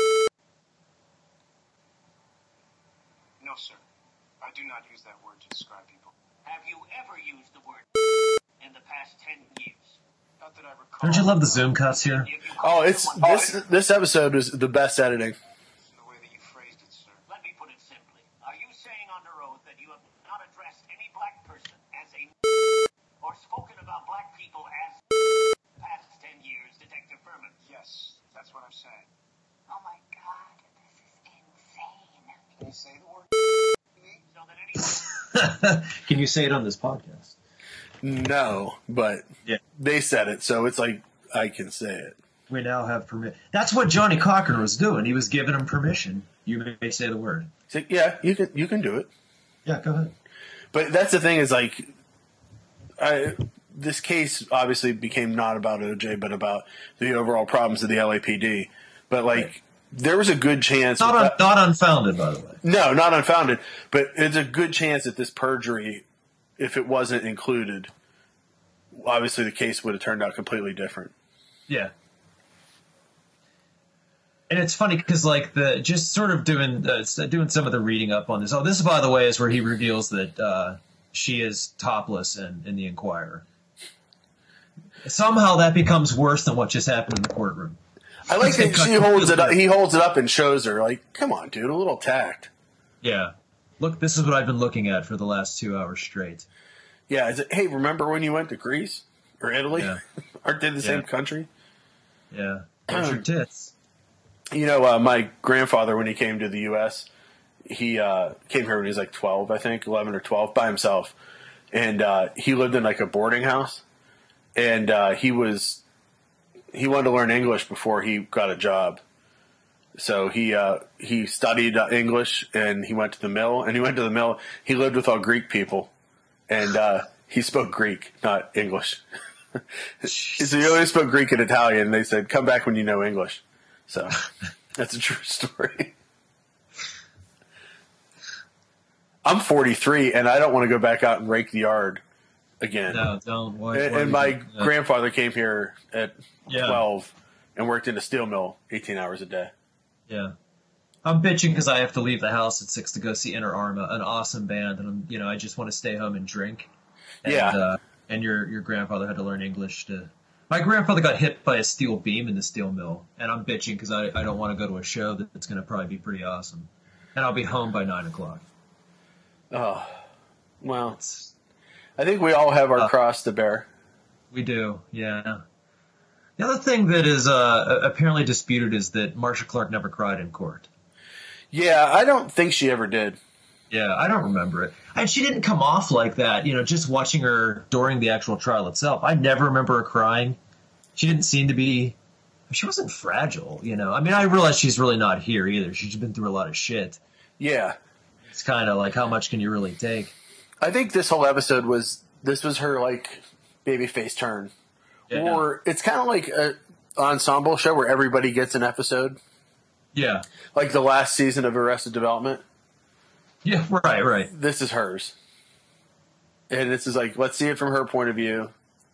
No, sir. I do not use that word to describe people. Have you ever used the word in the past ten years? Not that I recall. Don't you love the zoom cuts here? If you Oh, call it's someone- this this episode is the best editing. The way that you phrased it, sir. Let me put it simply. Are you saying under oath that you have not addressed any black person as a or spoken about black people as past ten years, Detective Furman? Yes, that's what I'm saying. Oh my God, this is insane. Can you say the word? So that anyone Can you say it on this podcast? No, but Yeah. they said it, so it's like I can say it. We now have permission. That's what Johnny Cochran was doing. He was giving him permission. You may say the word. It's like, yeah, you can you can do it. Yeah, go ahead. But that's the thing is like, I this case obviously became not about O J, but about the overall problems of the L A P D. But like, right. there was a good chance. Not, un- that, not unfounded, by the way. No, not unfounded. But it's a good chance that this perjury, if it wasn't included, obviously the case would have turned out completely different. Yeah. And it's funny because, like, the just sort of doing uh, doing some of the reading up on this. Oh, this, by the way, is where he reveals that uh, she is topless in, in the Enquirer. Somehow that becomes worse than what just happened in the courtroom. I like that she holds it up. He holds it up and shows her, like, come on, dude, a little tact. Yeah. Look, this is what I've been looking at for the last two hours straight. Yeah. Is it, hey, remember when you went to Greece or Italy? Yeah. Aren't they the yeah. same country? Yeah. There's your tits. You know, uh, my grandfather, when he came to the U S, he uh, came here when he was like twelve, I think, eleven or twelve, by himself. And uh, he lived in like a boarding house. And uh, he was, he wanted to learn English before he got a job. So he uh, he studied uh, English, and he went to the mill. And he went to the mill. He lived with all Greek people. And uh, he spoke Greek, not English. So he only spoke Greek and Italian. They said, come back when you know English. So that's a true story. I'm forty-three, and I don't want to go back out and rake the yard again. No, don't. Why, and why and my do grandfather came here at yeah. twelve and worked in a steel mill eighteen hours a day. Yeah. I'm bitching because I have to leave the house at six to go see Inner Arma, an awesome band, and I'm, you know, I just want to stay home and drink. And, yeah. Uh, and your your grandfather had to learn English to. My grandfather got hit by a steel beam in the steel mill, and I'm bitching because I, I don't want to go to a show that's going to probably be pretty awesome. And I'll be home by nine o'clock. Oh, well, it's, I think we all have our uh, cross to bear. We do, yeah. The other thing that is uh, apparently disputed is that Marcia Clark never cried in court. Yeah, I don't think she ever did. Yeah, I don't remember it. And she didn't come off like that, you know, just watching her during the actual trial itself. I never remember her crying. She didn't seem to be, she wasn't fragile, you know. I mean, I realize she's really not here either. She's been through a lot of shit. Yeah. It's kind of like, how much can you really take? I think this whole episode was, this was her, like, babyface turn. Yeah. Or it's kind of like an ensemble show where everybody gets an episode. Yeah. Like the last season of Arrested Development. Yeah, right, right. This is hers. And this is like, let's see it from her point of view.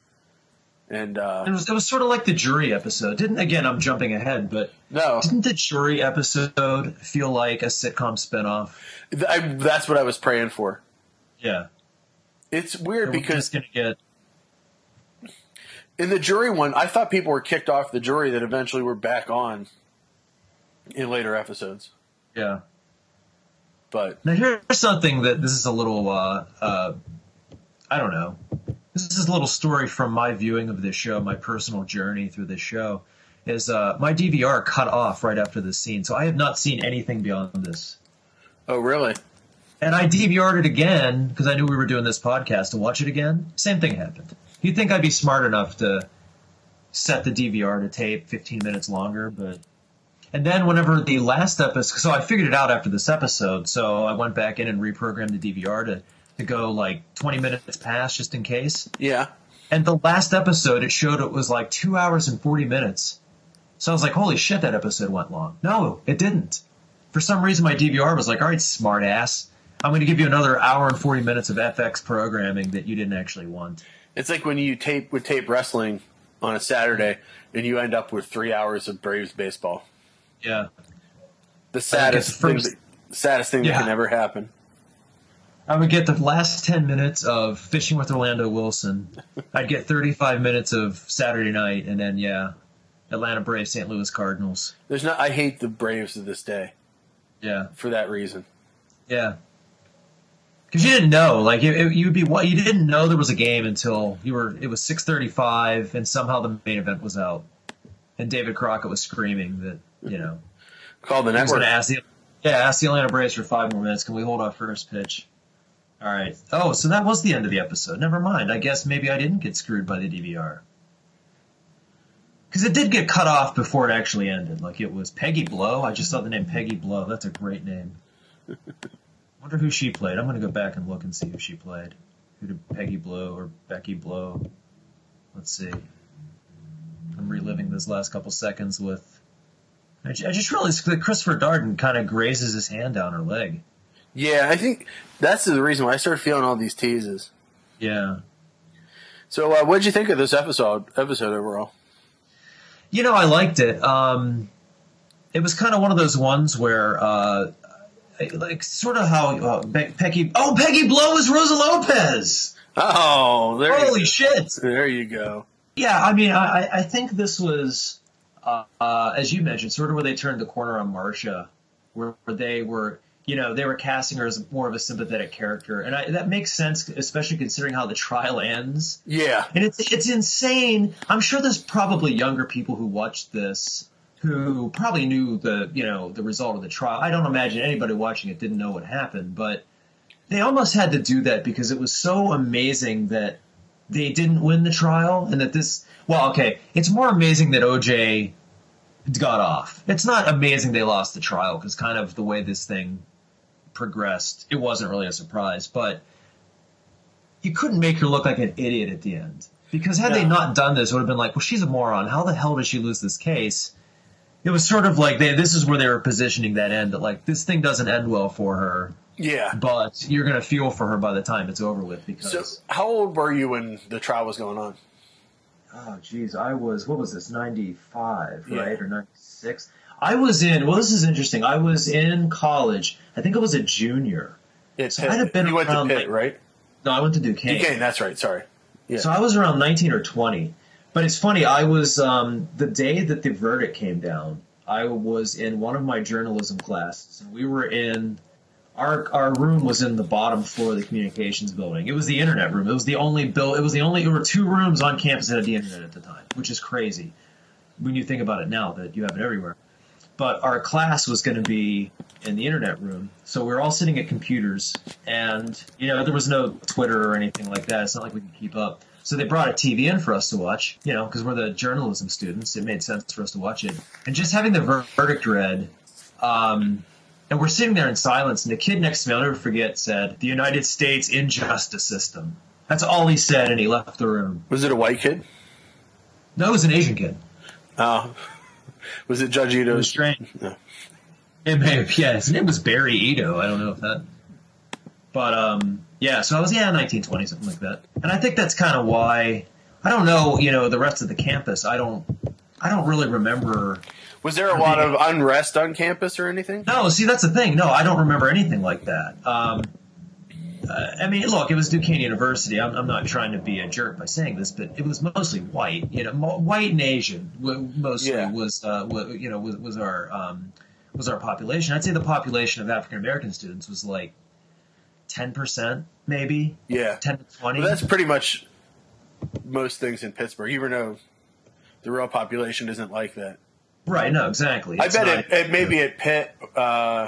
And uh, it was it was sort of like the jury episode. Didn't again, I'm jumping ahead, but no. Didn't the jury episode feel like a sitcom spinoff? I, that's what I was praying for. Yeah. It's weird We're because just gonna get in the jury one, I thought people were kicked off the jury that eventually were back on in later episodes. Yeah. But now here's something that this is a little, uh, uh, I don't know. This is a little story from my viewing of this show, my personal journey through this show. Is uh, my D V R cut off right after this scene, so I have not seen anything beyond this. Oh, really? And I D V R'd it again because I knew we were doing this podcast to watch it again. Same thing happened. You'd think I'd be smart enough to set the D V R to tape fifteen minutes longer, but... And then whenever the last episode... So I figured it out after this episode, so I went back in and reprogrammed the D V R to, to go like twenty minutes past just in case. Yeah. And the last episode, it showed it was like two hours and forty minutes. So I was like, holy shit, that episode went long. No, it didn't. For some reason, my D V R was like, all right, smart ass. I'm going to give you another hour and forty minutes of F X programming that you didn't actually want. It's like when you tape with tape wrestling on a Saturday and you end up with three hours of Braves baseball. Yeah. The saddest first, thing, that, saddest thing yeah. that can ever happen. I would get the last ten minutes of Fishing with Orlando Wilson. I'd get thirty-five minutes of Saturday night, and then, yeah, Atlanta Braves, Saint Louis Cardinals. There's not. I hate the Braves to this day. Yeah. For that reason. Yeah. Because you didn't know, like it, it, you'd be what you didn't know there was a game until you were. It was six thirty-five, and somehow the main event was out, and David Crockett was screaming that you know. Call the he was network. gonna ask the, yeah, ask the Atlanta Braves for five more minutes. Can we hold our first pitch? All right. Oh, so that was the end of the episode. Never mind. I guess maybe I didn't get screwed by the D V R. Because it did get cut off before it actually ended. Like it was Peggy Blow. I just saw the name Peggy Blow. That's a great name. Wonder who she played. I'm going to go back and look and see who she played. Who did Peggy Blow or Becky Blow? let's see. I'm reliving those last couple seconds with. I ju- I just realized that Christopher Darden kind of grazes his hand down her leg. Yeah, I think that's the reason why I started feeling all these teases. Yeah. So, uh, what did you think of this episode? Episode overall? You know, I liked it. Um, it was kind of one of those ones where, uh, like, sort of how uh, Be- Peggy. Oh, Peggy Blow is Rosa Lopez. Oh, there Holy you go. shit! There you go. Yeah, I mean, I, I think this was, uh, uh, as you mentioned, sort of where they turned the corner on Marcia, where they were, you know, they were casting her as more of a sympathetic character, and I, that makes sense, especially considering how the trial ends. Yeah, and it's it's insane. I'm sure there's probably younger people who watched this who probably knew the, you know, the result of the trial. I don't imagine anybody watching it didn't know what happened, but they almost had to do that because it was so amazing that they didn't win the trial, and that this, well, okay, it's more amazing that O J got off. It's not amazing they lost the trial, because kind of the way this thing progressed, it wasn't really a surprise, but you couldn't make her look like an idiot at the end. Because had No. they not done this, it would have been like, well, she's a moron. How the hell did she lose this case? It was sort of like, they, this is where they were positioning that end, that like, this thing doesn't end well for her. Yeah. But you're going to feel for her by the time it's over with, because... So, how old were you when the trial was going on? Oh, geez, I was, what was this, ninety-five, Yeah. right, or ninety-six? I was in, well, this is interesting, I was in college, I think I was a junior. It's So I'd have been you went to around, Pitt, like- right? No, I went to Duquesne. Duquesne, that's right, sorry. Yeah. So I was around nineteen or twenty. But it's funny, I was, um, the day that the verdict came down, I was in one of my journalism classes, and we were in, our our room was in the bottom floor of the communications building. It was the internet room. It was the only bill. It was the only, there were two rooms on campus that had the internet at the time, which is crazy when you think about it now that you have it everywhere. But our class was going to be in the internet room, so we were all sitting at computers, and, you know, there was no Twitter or anything like that. It's not like we could keep up. So they brought a T V in for us to watch, you know, because we're the journalism students. It made sense for us to watch it. And just having the ver- verdict read, um, and we're sitting there in silence, and the kid next to me, I'll never forget, said, "The United States injustice system." That's all he said, and he left the room. Was it a white kid? No, it was an Asian kid. Oh. Was it Judge It was Ito's? strange. No. It may have, yeah, his name was Barry Ito. I don't know if that... But, um, yeah, so I was, yeah, nineteen, twenty, something like that. And I think that's kind of why, I don't know, you know, the rest of the campus, I don't, I don't really remember... Was there a lot of unrest on campus or anything? No, see, that's the thing. No, I don't remember anything like that. Um, uh, I mean, look, it was Duquesne University. I'm, I'm not trying to be a jerk by saying this, but it was mostly white. You know, mo- white and Asian w- mostly Yeah. was, uh, w- you know, was, was our um, was our population. I'd say the population of African American students was like ten percent, maybe. Yeah. ten to twenty. Well, that's pretty much most things in Pittsburgh, even though the real population isn't like that. Right. No, exactly. I It's bet not- it, it maybe at Pitt, uh,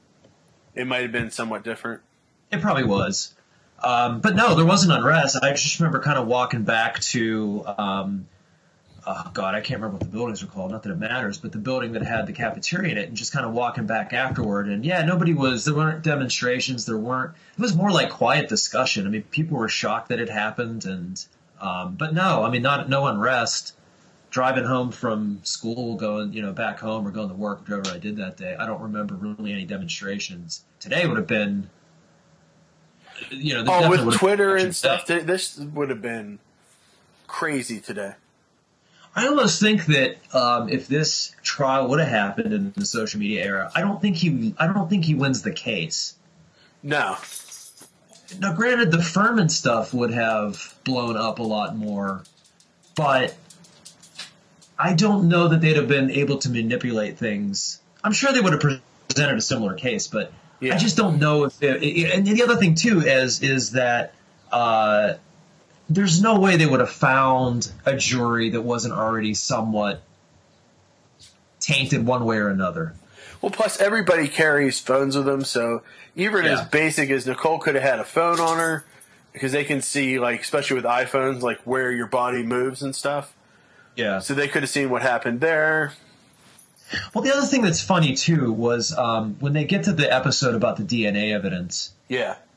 it might have been somewhat different. It probably was. Um, but no, there wasn't unrest. I just remember kind of walking back to, um, oh God, I can't remember what the buildings were called. Not that it matters, but the building that had the cafeteria in it, and just kind of walking back afterward. And yeah, nobody was, there weren't demonstrations. There weren't, it was more like quiet discussion. I mean, people were shocked that it happened. And, um, but no, I mean, not, no unrest. Driving home from school, going, you know, back home or going to work, whatever I did that day, I don't remember really any demonstrations. Today would have been, you know, there Oh, definitely with would have Twitter been and stuff, th- this would have been crazy today. I almost think that um, if this trial would have happened in the social media era, I don't think he, I don't think he wins the case. No. Now, granted, the Furman stuff would have blown up a lot more, but I don't know that they'd have been able to manipulate things. I'm sure they would have presented a similar case, but Yeah. I just don't know if. It, and the other thing too is is that uh, there's no way they would have found a jury that wasn't already somewhat tainted one way or another. Well, plus everybody carries phones with them, so even Yeah. as basic as Nicole could have had a phone on her, because they can see, like, especially with iPhones, like where your body moves and stuff. Yeah. So they could have seen what happened there. Well, the other thing that's funny too was um, when they get to the episode about the D N A evidence. Yeah.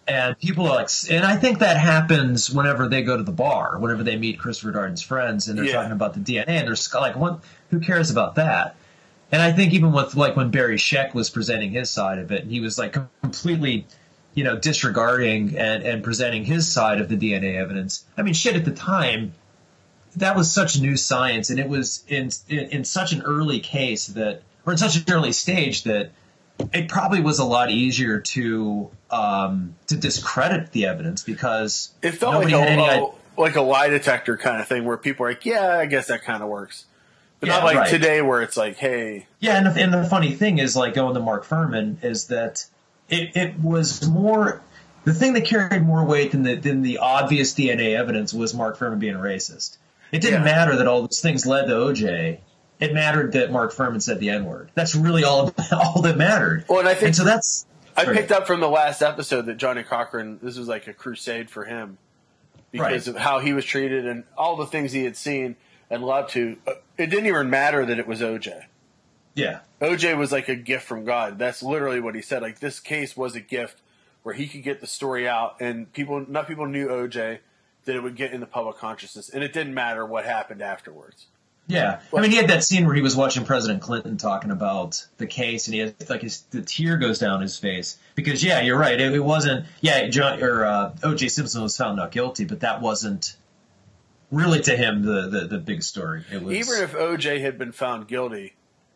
And people are like, and I think that happens whenever they go to the bar, whenever they meet Christopher Darden's friends, and they're Yeah. talking about the D N A, and they're like, "What? Who cares about that?" And I think even with like when Barry Scheck was presenting his side of it, and he was like completely, you know, disregarding and and presenting his side of the D N A evidence. I mean, shit, at the time, that was such new science, and it was in in, in such an early case that, or in such an early stage that. It probably was a lot easier to um, to discredit the evidence because It felt like nobody a, had any a- idea. like a lie detector kind of thing where people are like, yeah, I guess that kind of works. But Yeah, not like right. today where it's like, hey. Yeah, and the, and the funny thing is, like going to Mark Furman, is that it, it was more the thing that carried more weight than the than the obvious D N A evidence was Mark Furman being racist. It didn't Yeah. matter that all those things led to O J. It mattered that Mark Furman said the N-word. That's really all all that mattered. Well, and I think so that's I sorry. picked up from the last episode that Johnny Cochran, this was like a crusade for him because Right. of how he was treated and all the things he had seen and loved to. It didn't even matter that it was O J. Yeah. O J was like a gift from God. That's literally what he said. Like, this case was a gift where he could get the story out, and people, enough people knew O J that it would get in the public consciousness, and it didn't matter what happened afterwards. Yeah, I mean, he had that scene where he was watching President Clinton talking about the case, and he had like his the tear goes down his face because, yeah, you're right. It, it wasn't, yeah, John or uh, O J Simpson was found not guilty, but that wasn't really to him the the, the big story. It was Even if O J had been found guilty,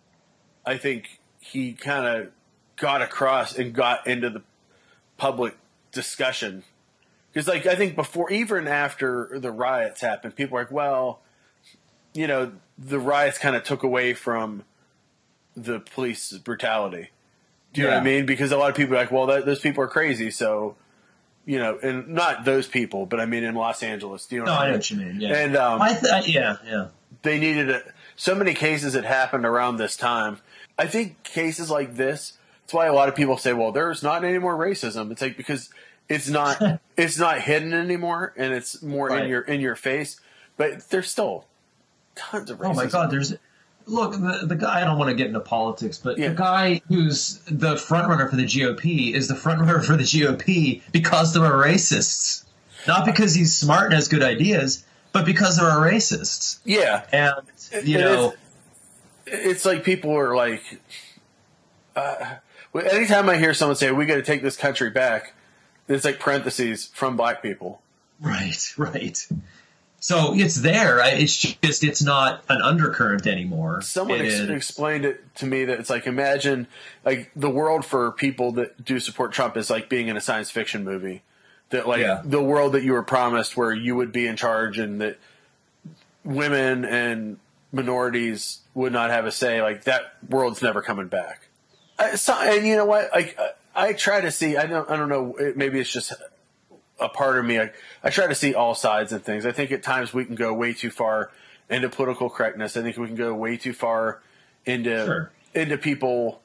I think he kind of got across and got into the public discussion. Because, like, I think before, even after the riots happened, people were like, well, you know, the riots kind of took away from the police brutality. Do you know what I Yeah. mean? Because a lot of people are like, well, that, those people are crazy. So, you know, and not those people, but I mean in Los Angeles. Do you know No, what I I know mean? what you mean. Yeah, And, um, I th- I- yeah, yeah. they needed it. So many cases that happened around this time. I think cases like this, that's why a lot of people say, well, there's not any more racism. It's like, because it's not, it's not hidden anymore, and it's more Right. in your, in your face, but there's still tons of racism. Oh my God, there's look the the guy. I don't want to get into politics, but Yeah. the guy who's the front runner for the G O P is the front runner for the G O P because there are racists, not because he's smart and has good ideas, but because there are racists. Yeah. And you It know, is- it's like people are like, uh, well, anytime I hear someone say, we got to take this country back, it's like parentheses from black people. right, right. So it's there. I- It's just it's not an undercurrent anymore. Someone It ex- is- explained it to me that it's like, imagine like the world for people that do support Trump is like being in a science fiction movie. That like Yeah. the world that you were promised where you would be in charge and that women and minorities would not have a say. Like that world's never coming back. I, so, and you know what? Like I, I try to see. I don't. I don't know. It, maybe it's just a part of me. I, I try to see all sides and things. I think at times we can go way too far into political correctness. I think we can go way too far into Sure. into people.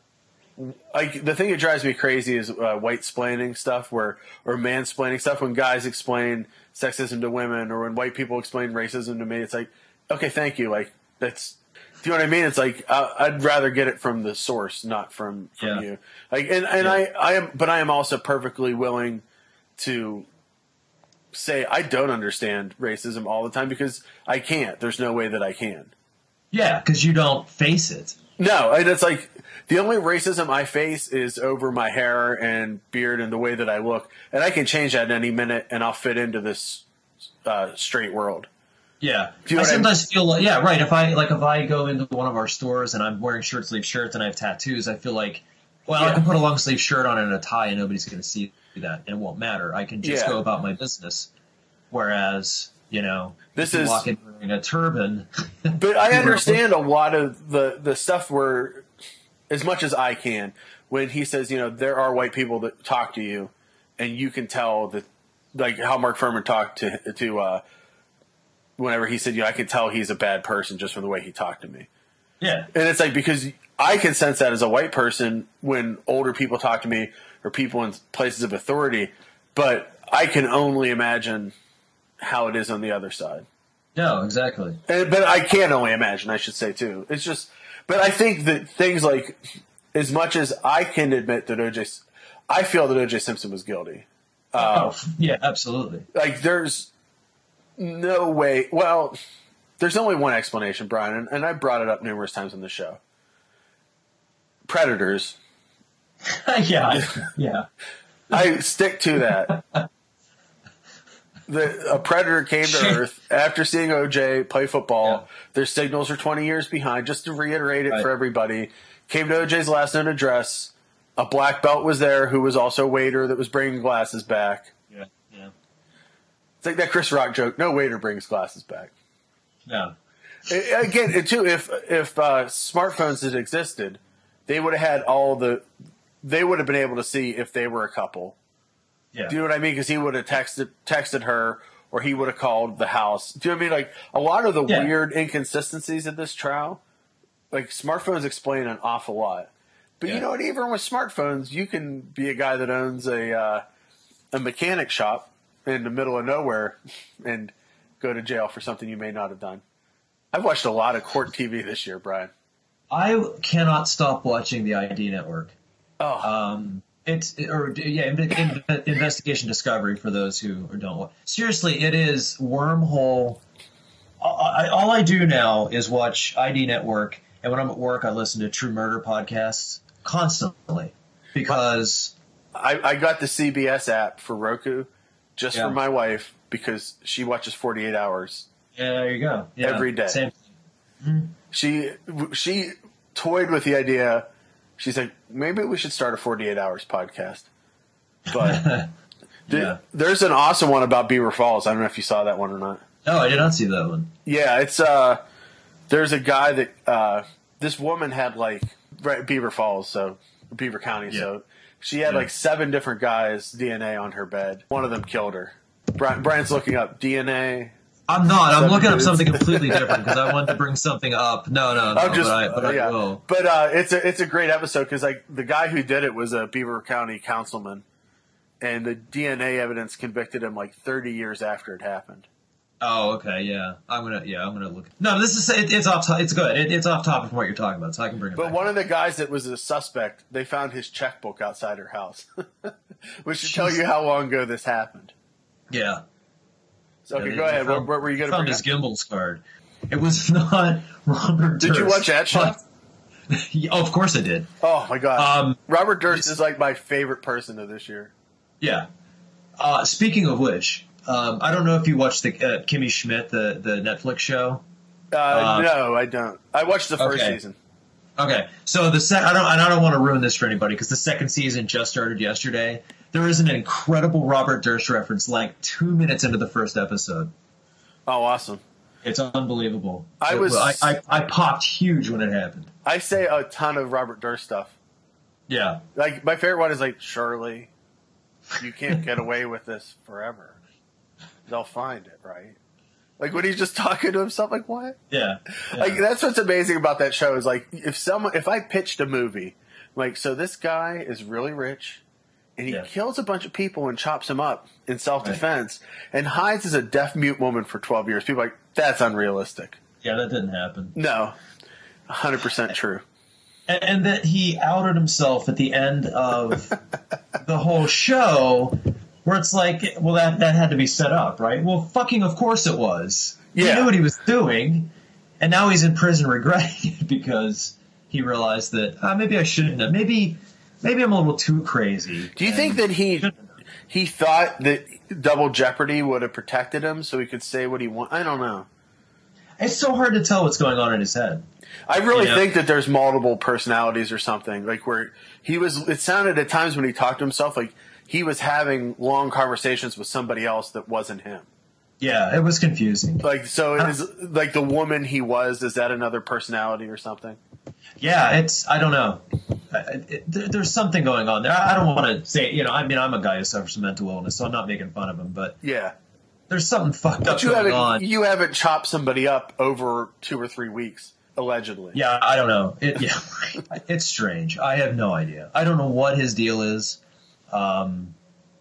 Like the thing that drives me crazy is uh, white splaining stuff, where or mansplaining stuff. When guys explain sexism to women, or when white people explain racism to me, it's like, okay, thank you. Like that's. Do you know what I mean? It's like uh, I'd rather get it from the source, not from, from Yeah. you. Like, and, and I, I am, but I am also perfectly willing to say I don't understand racism all the time because I can't. There's no way that I can. yeah, because you don't face it. No, and it's like the only racism I face is over my hair and beard and the way that I look, and I can change that at any minute, and I'll fit into this uh, straight world. Yeah, Do you know I what I sometimes feel like yeah, right. If I like if I go into one of our stores and I'm wearing short sleeve shirts and I have tattoos, I feel like, well, I Yeah. can put a long sleeve shirt on and a tie and nobody's going to see that, and it won't matter. I can just Yeah. go about my business. Whereas, you know, This if you is- walk in wearing a turban. But I understand a lot of the, the stuff where, as much as I can, when he says, you know, there are white people that talk to you, and you can tell that, like how Mark Furman talked to to uh, whenever he said, you know, I can tell he's a bad person just from the way he talked to me. Yeah, And it's like, because I can sense that as a white person when older people talk to me or people in places of authority, but I can only imagine how it is on the other side. no, exactly. And, but I can only imagine, I should say, too. It's just, but I think that things like, as much as I can admit that O J, I feel that O J Simpson was guilty. Uh, oh, yeah, absolutely. Like, there's no way. Well, there's only one explanation, Brian, and, and I brought it up numerous times on the show. Predators. yeah, I, yeah. I stick to that. The, a predator came to Earth after seeing O J play football. Yeah. Their signals are twenty years behind. Just to reiterate it right. for everybody, came to O J's last known address. A black belt was there who was also a waiter that was bringing glasses back. Yeah, yeah. It's like that Chris Rock joke. No waiter brings glasses back. No. Again, too, if if uh, smartphones had existed, they would have had all the. They would have been able to see if they were a couple. Yeah. Do you know what I mean? Because he would have texted texted her, or he would have called the house. Do you know what I mean? Like a lot of the yeah. weird inconsistencies of this trial, like smartphones explain an awful lot. But yeah. you know what? Even with smartphones, you can be a guy that owns a uh, a mechanic shop in the middle of nowhere and go to jail for something you may not have done. I've watched a lot of court T V this year, Brian. I cannot stop watching the I D Network. Oh. Um, it's or yeah, Investigation Discovery for those who don't watch. Seriously, it is wormhole. I, all I do now is watch I D Network, and when I'm at work, I listen to True Murder podcasts constantly because I, I got the C B S app for Roku just yeah. for my wife because she watches forty-eight hours. Yeah, there you go. Yeah, every day. Same. Mm-hmm. She she toyed with the idea. She's like, maybe we should start a forty-eight hours podcast. But yeah. th- there's an awesome one about Beaver Falls. I don't know if you saw that one or not. No, I did not see that one. Yeah, it's uh, there's a guy that uh, this woman had like right, Beaver Falls, so Beaver County. Yeah. So she had yeah. like seven different guys' D N A on her bed. One of them killed her. Brian, Brian's looking up D N A. I'm not. I'm looking dudes. up something completely different because I wanted to bring something up. No, no, no. I'm just, but I, but yeah. I will. But uh, it's a it's a great episode because like the guy who did it was a Beaver County councilman, and the D N A evidence convicted him like thirty years after it happened. Oh, okay, yeah. I'm gonna, yeah, I'm gonna look. No, this is it, it's off. To, it's good. It, it's off topic from what you're talking about, so I can bring it. But back. one of the guys that was a suspect, they found his checkbook outside her house, which should tell you how long ago this happened. Yeah. So, okay, yeah, go ahead. Found, what, what were you going to bring bring his up? Gimbals card. It was not Robert Durst. Did you watch that show? yeah, oh, of course I did. Oh, my God. Um, Robert Durst is like my favorite person of this year. Yeah. Uh, speaking of which, um, I don't know if you watched the uh, Kimmy Schmidt, the, the Netflix show. Uh, uh, no, I don't. I watched the first okay. season. Okay, so the se- I don't and I don't want to ruin this for anybody because the second season just started yesterday. There is an incredible Robert Durst reference like two minutes into the first episode. Oh, awesome! It's unbelievable. I it, was I, I, I popped huge when it happened. I say a ton of Robert Durst stuff. Yeah, like my favorite one is like Shirley. You can't get away with this forever. They'll find it, right? Like when he's just talking to himself, like what? Yeah, yeah. Like that's what's amazing about that show is like if someone, if I pitched a movie, like so this guy is really rich, and he yeah. kills a bunch of people and chops them up in self defense, right. and hides as a deaf mute woman for twelve years. People are like that's unrealistic. Yeah, that didn't happen. No, a hundred percent true. And, and that he outed himself at the end of the whole show. Where it's like, well, that, that had to be set up, right? Well, fucking of course it was. Yeah. He knew what he was doing, and now he's in prison regretting it because he realized that uh, maybe I shouldn't have. Maybe, maybe I'm a little too crazy. Do you think that he he thought that Double Jeopardy would have protected him so he could say what he want? I don't know. It's so hard to tell what's going on in his head. I really you know? think that there's multiple personalities or something, like where he was. It sounded at times when he talked to himself like he was having long conversations with somebody else that wasn't him. Yeah, it was confusing. Like, so is like the woman he was, is that another personality or something? Yeah, it's, I don't know. It, it, there's something going on there. I don't want to say, you know, I mean, I'm a guy who suffers from mental illness, so I'm not making fun of him, but yeah, there's something fucked but up you going haven't, on. You haven't chopped somebody up over two or three weeks, allegedly. Yeah, I don't know. It, yeah, it's strange. I have no idea. I don't know what his deal is. Um,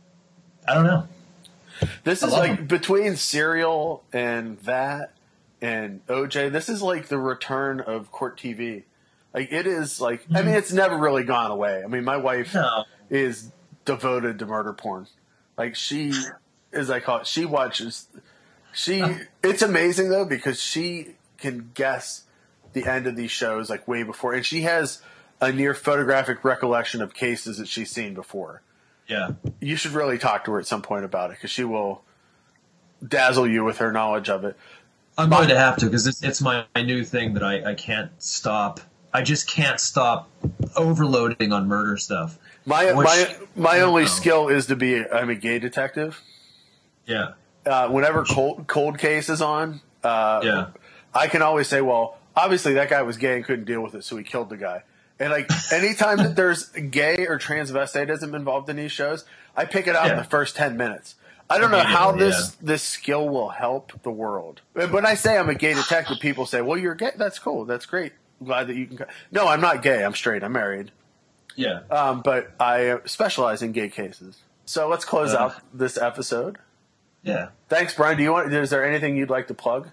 I don't know. This is like him. Between Serial and that and O J, this is like the return of court T V. Like it is like, mm-hmm. I mean, it's never really gone away. I mean, my wife no. is devoted to murder porn. Like she, as I call it, she watches. She. It's amazing though because she can guess the end of these shows like way before, and she has a near photographic recollection of cases that she's seen before. Yeah. You should really talk to her at some point about it because she will dazzle you with her knowledge of it. I'm going to have to because it's, it's my, my new thing that I, I can't stop. I just can't stop overloading on murder stuff. My Which, my my only know. skill is to be I'm a gay detective. Yeah. Uh, whenever cold cold case is on, uh, Yeah. I can always say, well, obviously that guy was gay and couldn't deal with it, so he killed the guy. And like anytime that there's gay or transvestitism involved in these shows, I pick it out in Yeah. the first ten minutes. I don't know Immediately, how this yeah. this skill will help the world. And when I say I'm a gay detective, people say, "Well, you're gay. That's cool. That's great. Glad that you can." Co-. No, I'm not gay. I'm straight. I'm married. Yeah. Um, but I specialize in gay cases. So let's close Uh, out this episode. Yeah. Thanks, Brian. Do you want? Is there anything you'd like to plug?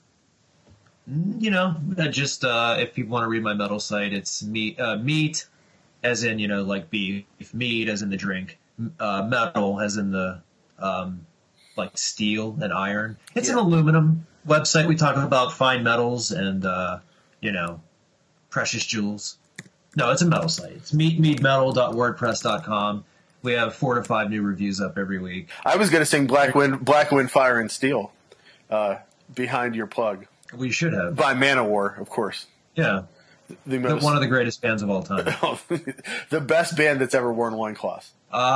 You know, uh, just uh, if people want to read my metal site, it's meat, uh, meat, as in you know, like beef, meat as in the drink, uh, metal as in the um, like steel and iron. It's an Yeah. aluminum website. We talk about fine metals and uh, you know, precious jewels. No, it's a metal site. It's meat mead metal dot wordpress dot com. We have four to five new reviews up every week. I was going to sing Black Wind, Black Wind, Fire and Steel uh, behind your plug. We should have. By Manowar, of course. Yeah. The The- most, one of the greatest bands of all time. the best band that's ever worn loincloths.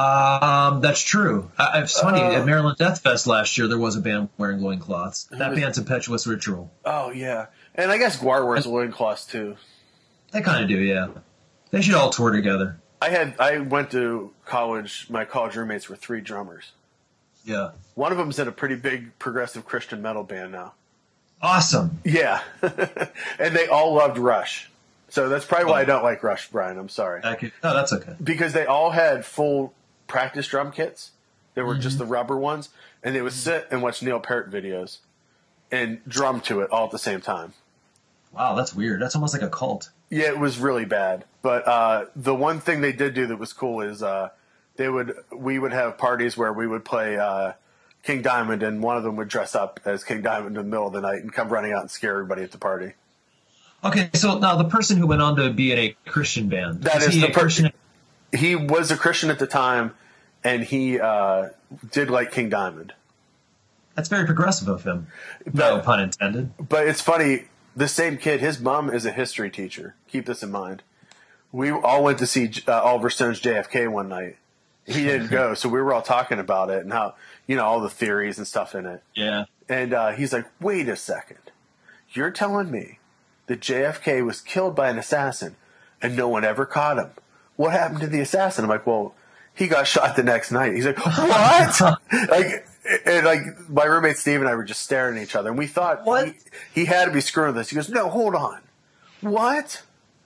Um, that's true. I, it's funny. Uh, at Maryland Death Fest last year, there was a band wearing loincloths. That was- band's Impetuous Ritual. Oh, yeah. And I guess Guar wears loincloths, too. They kind of do, yeah. They should all tour together. I had I went to college. My college roommates were three drummers. Yeah. One of them's in a pretty big progressive Christian metal band now. Awesome. Yeah. And they all loved Rush. So that's probably why I don't like Rush, Brian. I'm sorry. I could, no, that's okay. Because they all had full practice drum kits. They were just Mhm. the rubber ones. And they would sit and watch Neil Peart videos and drum to it all at the same time. Wow, that's weird. That's almost like a cult. Yeah, it was really bad. But uh, the one thing they did do that was cool is uh, they would we would have parties where we would play uh, King Diamond, and one of them would dress up as King Diamond in the middle of the night and come running out and scare everybody at the party. Okay, so now the person who went on to be in a Christian band. That is he the a Christian. person. He was a Christian at the time, and he uh, did like King Diamond. That's very progressive of him. No pun intended. But it's funny. The same kid, his mom is a history teacher. Keep this in mind. We all went to see uh, Oliver Stone's J F K one night. He didn't go, so we were all talking about it and how, you know, all the theories and stuff in it. Yeah. And uh, he's like, wait a second. You're telling me that J F K was killed by an assassin and no one ever caught him? What happened to the assassin? I'm like, well, he got shot the next night. He's like, what? like, and like my roommate Steve and I were just staring at each other, and we thought what? He, he had to be screwing with us. He goes, no, hold on. What?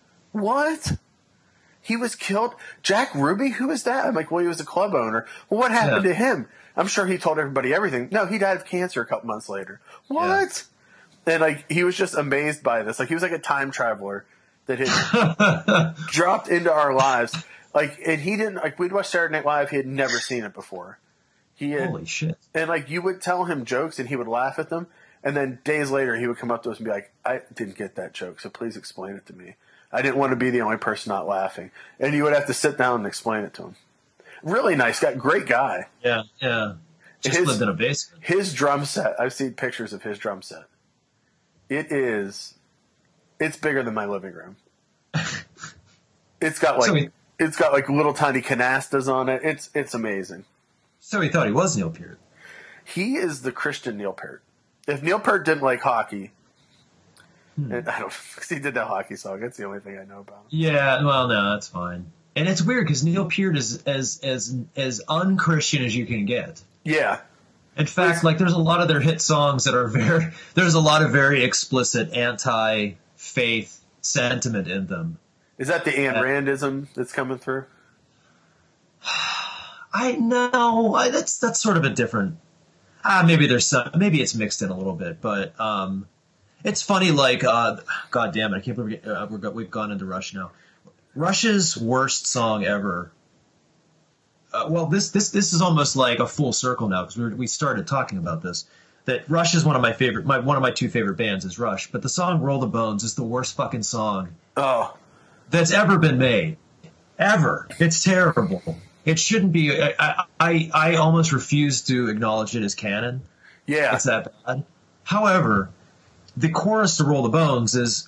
What? He was killed? Jack Ruby? Who is that? I'm like, well, he was a club owner. Well, what happened Yeah. to him? I'm sure he told everybody everything. No, he died of cancer a couple months later. What? And like he was just amazed by this. Like he was like a time traveler that had dropped into our lives. Like, and he didn't like we'd watched Saturday Night Live. He had never seen it before. He had, Holy shit. And like you would tell him jokes and he would laugh at them, and then days later he would come up to us and be like, "I didn't get that joke, so please explain it to me. I didn't want to be the only person not laughing." And you would have to sit down and explain it to him. Really nice guy, great guy. Yeah, yeah. Just His- lived in a basement. His drum set, I've seen pictures of his drum set. It is, it's bigger than my living room. It's got like, So he- it's got like little tiny canastas on it. It's it's amazing. So he thought he was Neil Peart. He is the Christian Neil Peart. If Neil Peart didn't like hockey, Hmm. and I don't, because he did that hockey song. That's the only thing I know about him. Yeah, well, no, that's fine. And it's weird because Neil Peart is as as as unchristian as you can get. Yeah. In fact, like there's a lot of their hit songs that are very there's a lot of very explicit anti-faith sentiment in them. Is that the Ayn Uh, Randism that's coming through? I know I, that's that's sort of a different. Ah, maybe there's some. Maybe it's mixed in a little bit, but um, it's funny. Like, uh, God damn it, I can't believe uh, we're, we've gone into Rush now. Rush's worst song ever. Uh, Uh, well, this this this is almost like a full circle now because we were, we started talking about this. That Rush is one of my favorite, my one of my two favorite bands is Rush, but the song "Roll the Bones" is the worst fucking song Oh, that's ever been made, ever. It's terrible. It shouldn't be. I I, I almost refuse to acknowledge it as canon. yeah. It's that bad. However, the chorus to "Roll the Bones" is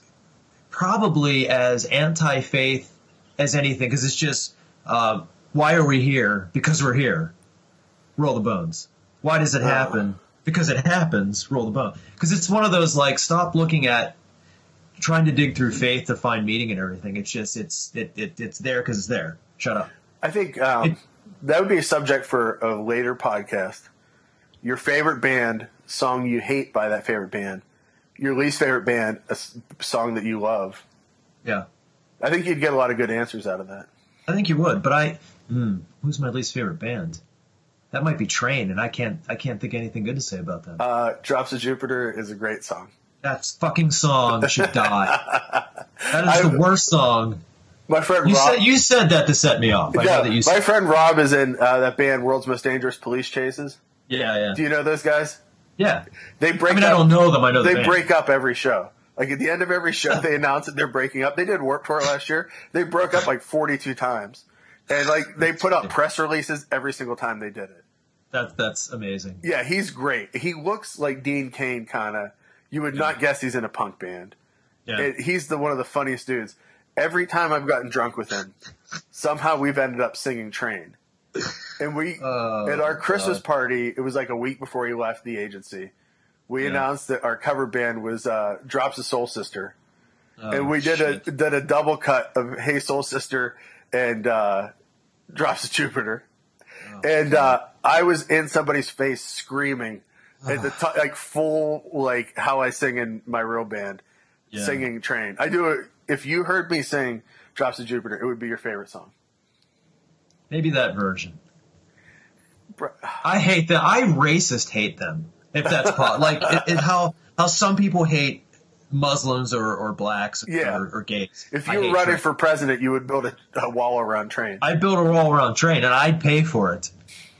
probably as anti-faith as anything because it's just, uh, why are we here? Because we're here. Roll the bones. Why does it happen? Because it happens. Roll the bone. Because it's one of those like stop looking at trying to dig through faith to find meaning and everything. It's just it's it, it it's there because it's there. Shut up. I think um, It- that would be a subject for a later podcast. Your favorite band, song you hate by that favorite band. Your least favorite band, a s- song that you love. Yeah, I think you'd get a lot of good answers out of that. I think you would. But I, hmm, who's my least favorite band? That might be Train, and I can't I can't think anything good to say about them. Uh, Drops of Jupiter is a great song. That fucking song should die. That is I- the worst song. My friend You Rob. said you said that to set me off. I Yeah, know that you my said. friend Rob is in uh, that band, World's Most Dangerous Police Chases. Yeah, yeah, Do you know those guys? yeah. They break. I mean, up, I don't know them. I know the They band. break up every show. Like at the end of every show, they announce that they're breaking up. They did Warped Tour last year. They broke up like forty-two times, and like they put up press releases every single time they did it. That that's amazing. Yeah, he's great. He looks like Dean Cain, kind of. You would not guess he's in a punk band. Yeah. It, he's the one of the funniest dudes. Every time I've gotten drunk with him, somehow we've ended up singing Train. And we Oh, at our Christmas God. party, it was like a week before he left the agency. We Yeah. announced that our cover band was uh, Drops of Soul Sister, Oh, and we did shit. a did a double cut of Hey Soul Sister and uh, Drops of Jupiter. Oh, And uh, I was in somebody's face screaming at the t- like full like how I sing in my real band, Yeah. singing Train. I do it. If you heard me sing Drops of Jupiter, it would be your favorite song. Maybe that version. Br- I hate them. I racist hate them. If that's po- like it, it, how how some people hate Muslims or, or blacks Yeah. or, or gays. If I you were hate running Train. for president, you would build a, a wall around Train. I'd build a roll around Train and I'd pay for it.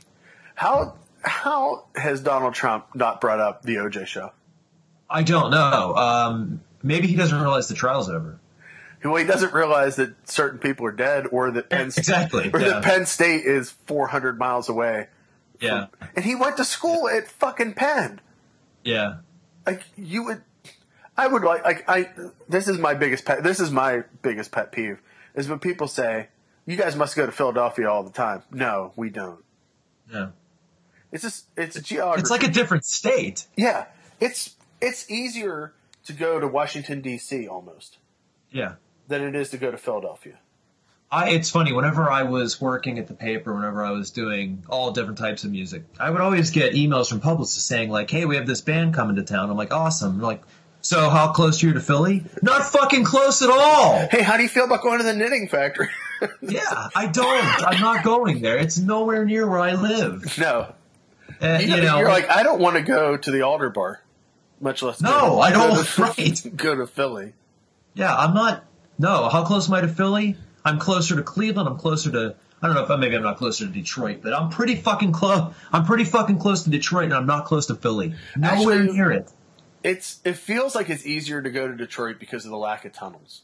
How how has Donald Trump not brought up the O J show? I don't know. Um, maybe he doesn't realize the trial's over. Well, he doesn't realize that certain people are dead, or that Penn Exactly, or yeah. that Penn State is four hundred miles away. Yeah, And he went to school at fucking Penn. yeah. Like you would, I would like like I. This is my biggest pet. This is my biggest pet peeve is when people say, "You guys must go to Philadelphia all the time." No, we don't. Yeah. It's just it's a geography. It's like a different state. yeah. It's it's easier to go to Washington D C almost Yeah. than it is to go to Philadelphia. I, it's funny, whenever I was working at the paper, whenever I was doing all different types of music, I would always get emails from publicists saying, like, hey, we have this band coming to town. I'm like, awesome. They're like, so how close are you to Philly? Not fucking close at all. Hey, how do you feel about going to the knitting factory? Yeah, I don't. I'm not going there. It's nowhere near where I live. No. Uh, You you know, are like, I don't want to go to the Alder Bar, much less No, go, I don't- go to, right. go to Philly. yeah, I'm not. No, how close am I to Philly? I'm closer to Cleveland. I'm closer to. I don't know if maybe I'm not closer to Detroit, but I'm pretty fucking close. I'm pretty fucking close to Detroit, and I'm not close to Philly. Nowhere Actually- near it. It's it feels like it's easier to go to Detroit because of the lack of tunnels.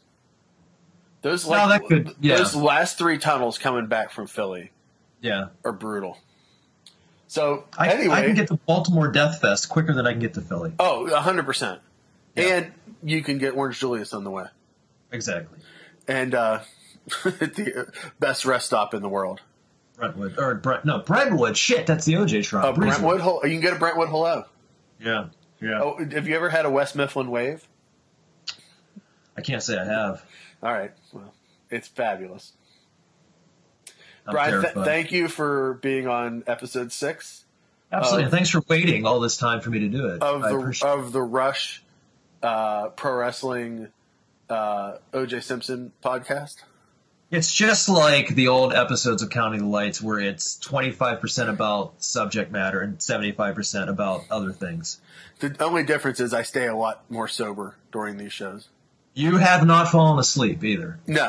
Those Well, like that could- yeah. those last three tunnels coming back from Philly Yeah. are brutal. So I, anyway, I can get to Baltimore Death Fest quicker than I can get to Philly. oh, a hundred percent, Yeah. and you can get Orange Julius on the way, Exactly. and uh, the best rest stop in the world. Brentwood or Brent? No, Brentwood. Shit, that's the O J trial. Uh, Brentwood, Hel- you can get a Brentwood hello. Yeah. Yeah. Oh, have you ever had a West Mifflin wave? I can't say I have. All right, well, it's fabulous. I'm Brian, th- terrified. thank you for being on episode six Absolutely. of- Thanks for waiting all this time for me to do it. of I the appreciate of the Rush uh, Pro Wrestling uh, O J Simpson podcast. It's just like the old episodes of Counting the Lights where it's twenty-five percent about subject matter and seventy-five percent about other things. The only difference is I stay a lot more sober during these shows. You have not fallen asleep either. No,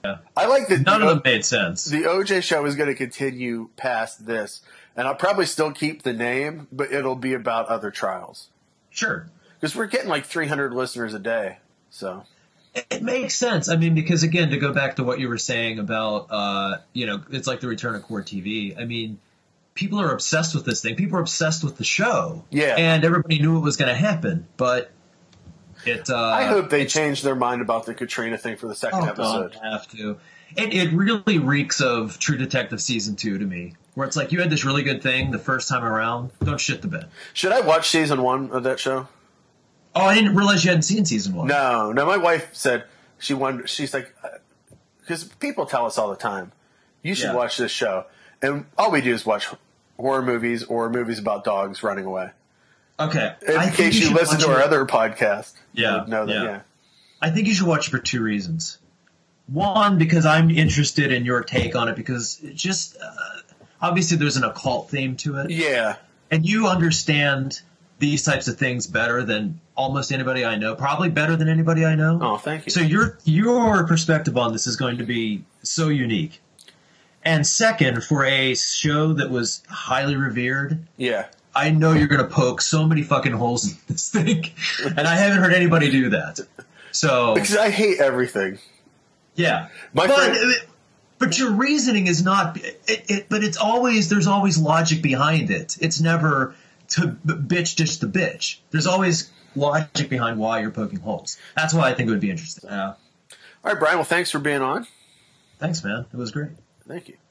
I like that None the, of them made sense. The O J show is going to continue past this, and I'll probably still keep the name, but it'll be about other trials. Sure. Because we're getting like three hundred listeners a day, so... It makes sense. I mean, because again, to go back to what you were saying about, uh, you know, it's like the return of Core T V. I mean, people are obsessed with this thing. People are obsessed with the show. Yeah. And everybody knew it was going to happen, but it. Uh, I hope they change their mind about the Katrina thing for the second oh, episode. God, have to. It, it really reeks of True Detective season two to me, where it's like you had this really good thing the first time around. Don't shit the bed. Should I watch season one of that show? Oh, I didn't realize you hadn't seen season one. No, no. My wife said she wondered. She's like, because people tell us all the time, you should Yeah. watch this show, and all we do is watch horror movies or movies about dogs running away. Okay. In I think case you, should listen watch to our it- other podcast, you Yeah, would know that. yeah. Yeah. I think you should watch it for two reasons. One, because I'm interested in your take on it, because it just uh, obviously there's an occult theme to it. Yeah. And you understand these types of things better than almost anybody I know, probably better than anybody I know. Oh, thank you. So your your perspective on this is going to be so unique. And second, for a show that was highly revered, Yeah. I know you're going to poke so many fucking holes in this thing, and I haven't heard anybody do that. So Because I hate everything. yeah, My but friend- but your reasoning is not. It, it, but it's always there's always logic behind it. It's never to b- bitch just the bitch. There's always logic behind why you're poking holes. That's why I think it would be interesting. Yeah. All right, Brian. Well, thanks for being on. Thanks, man. It was great. Thank you.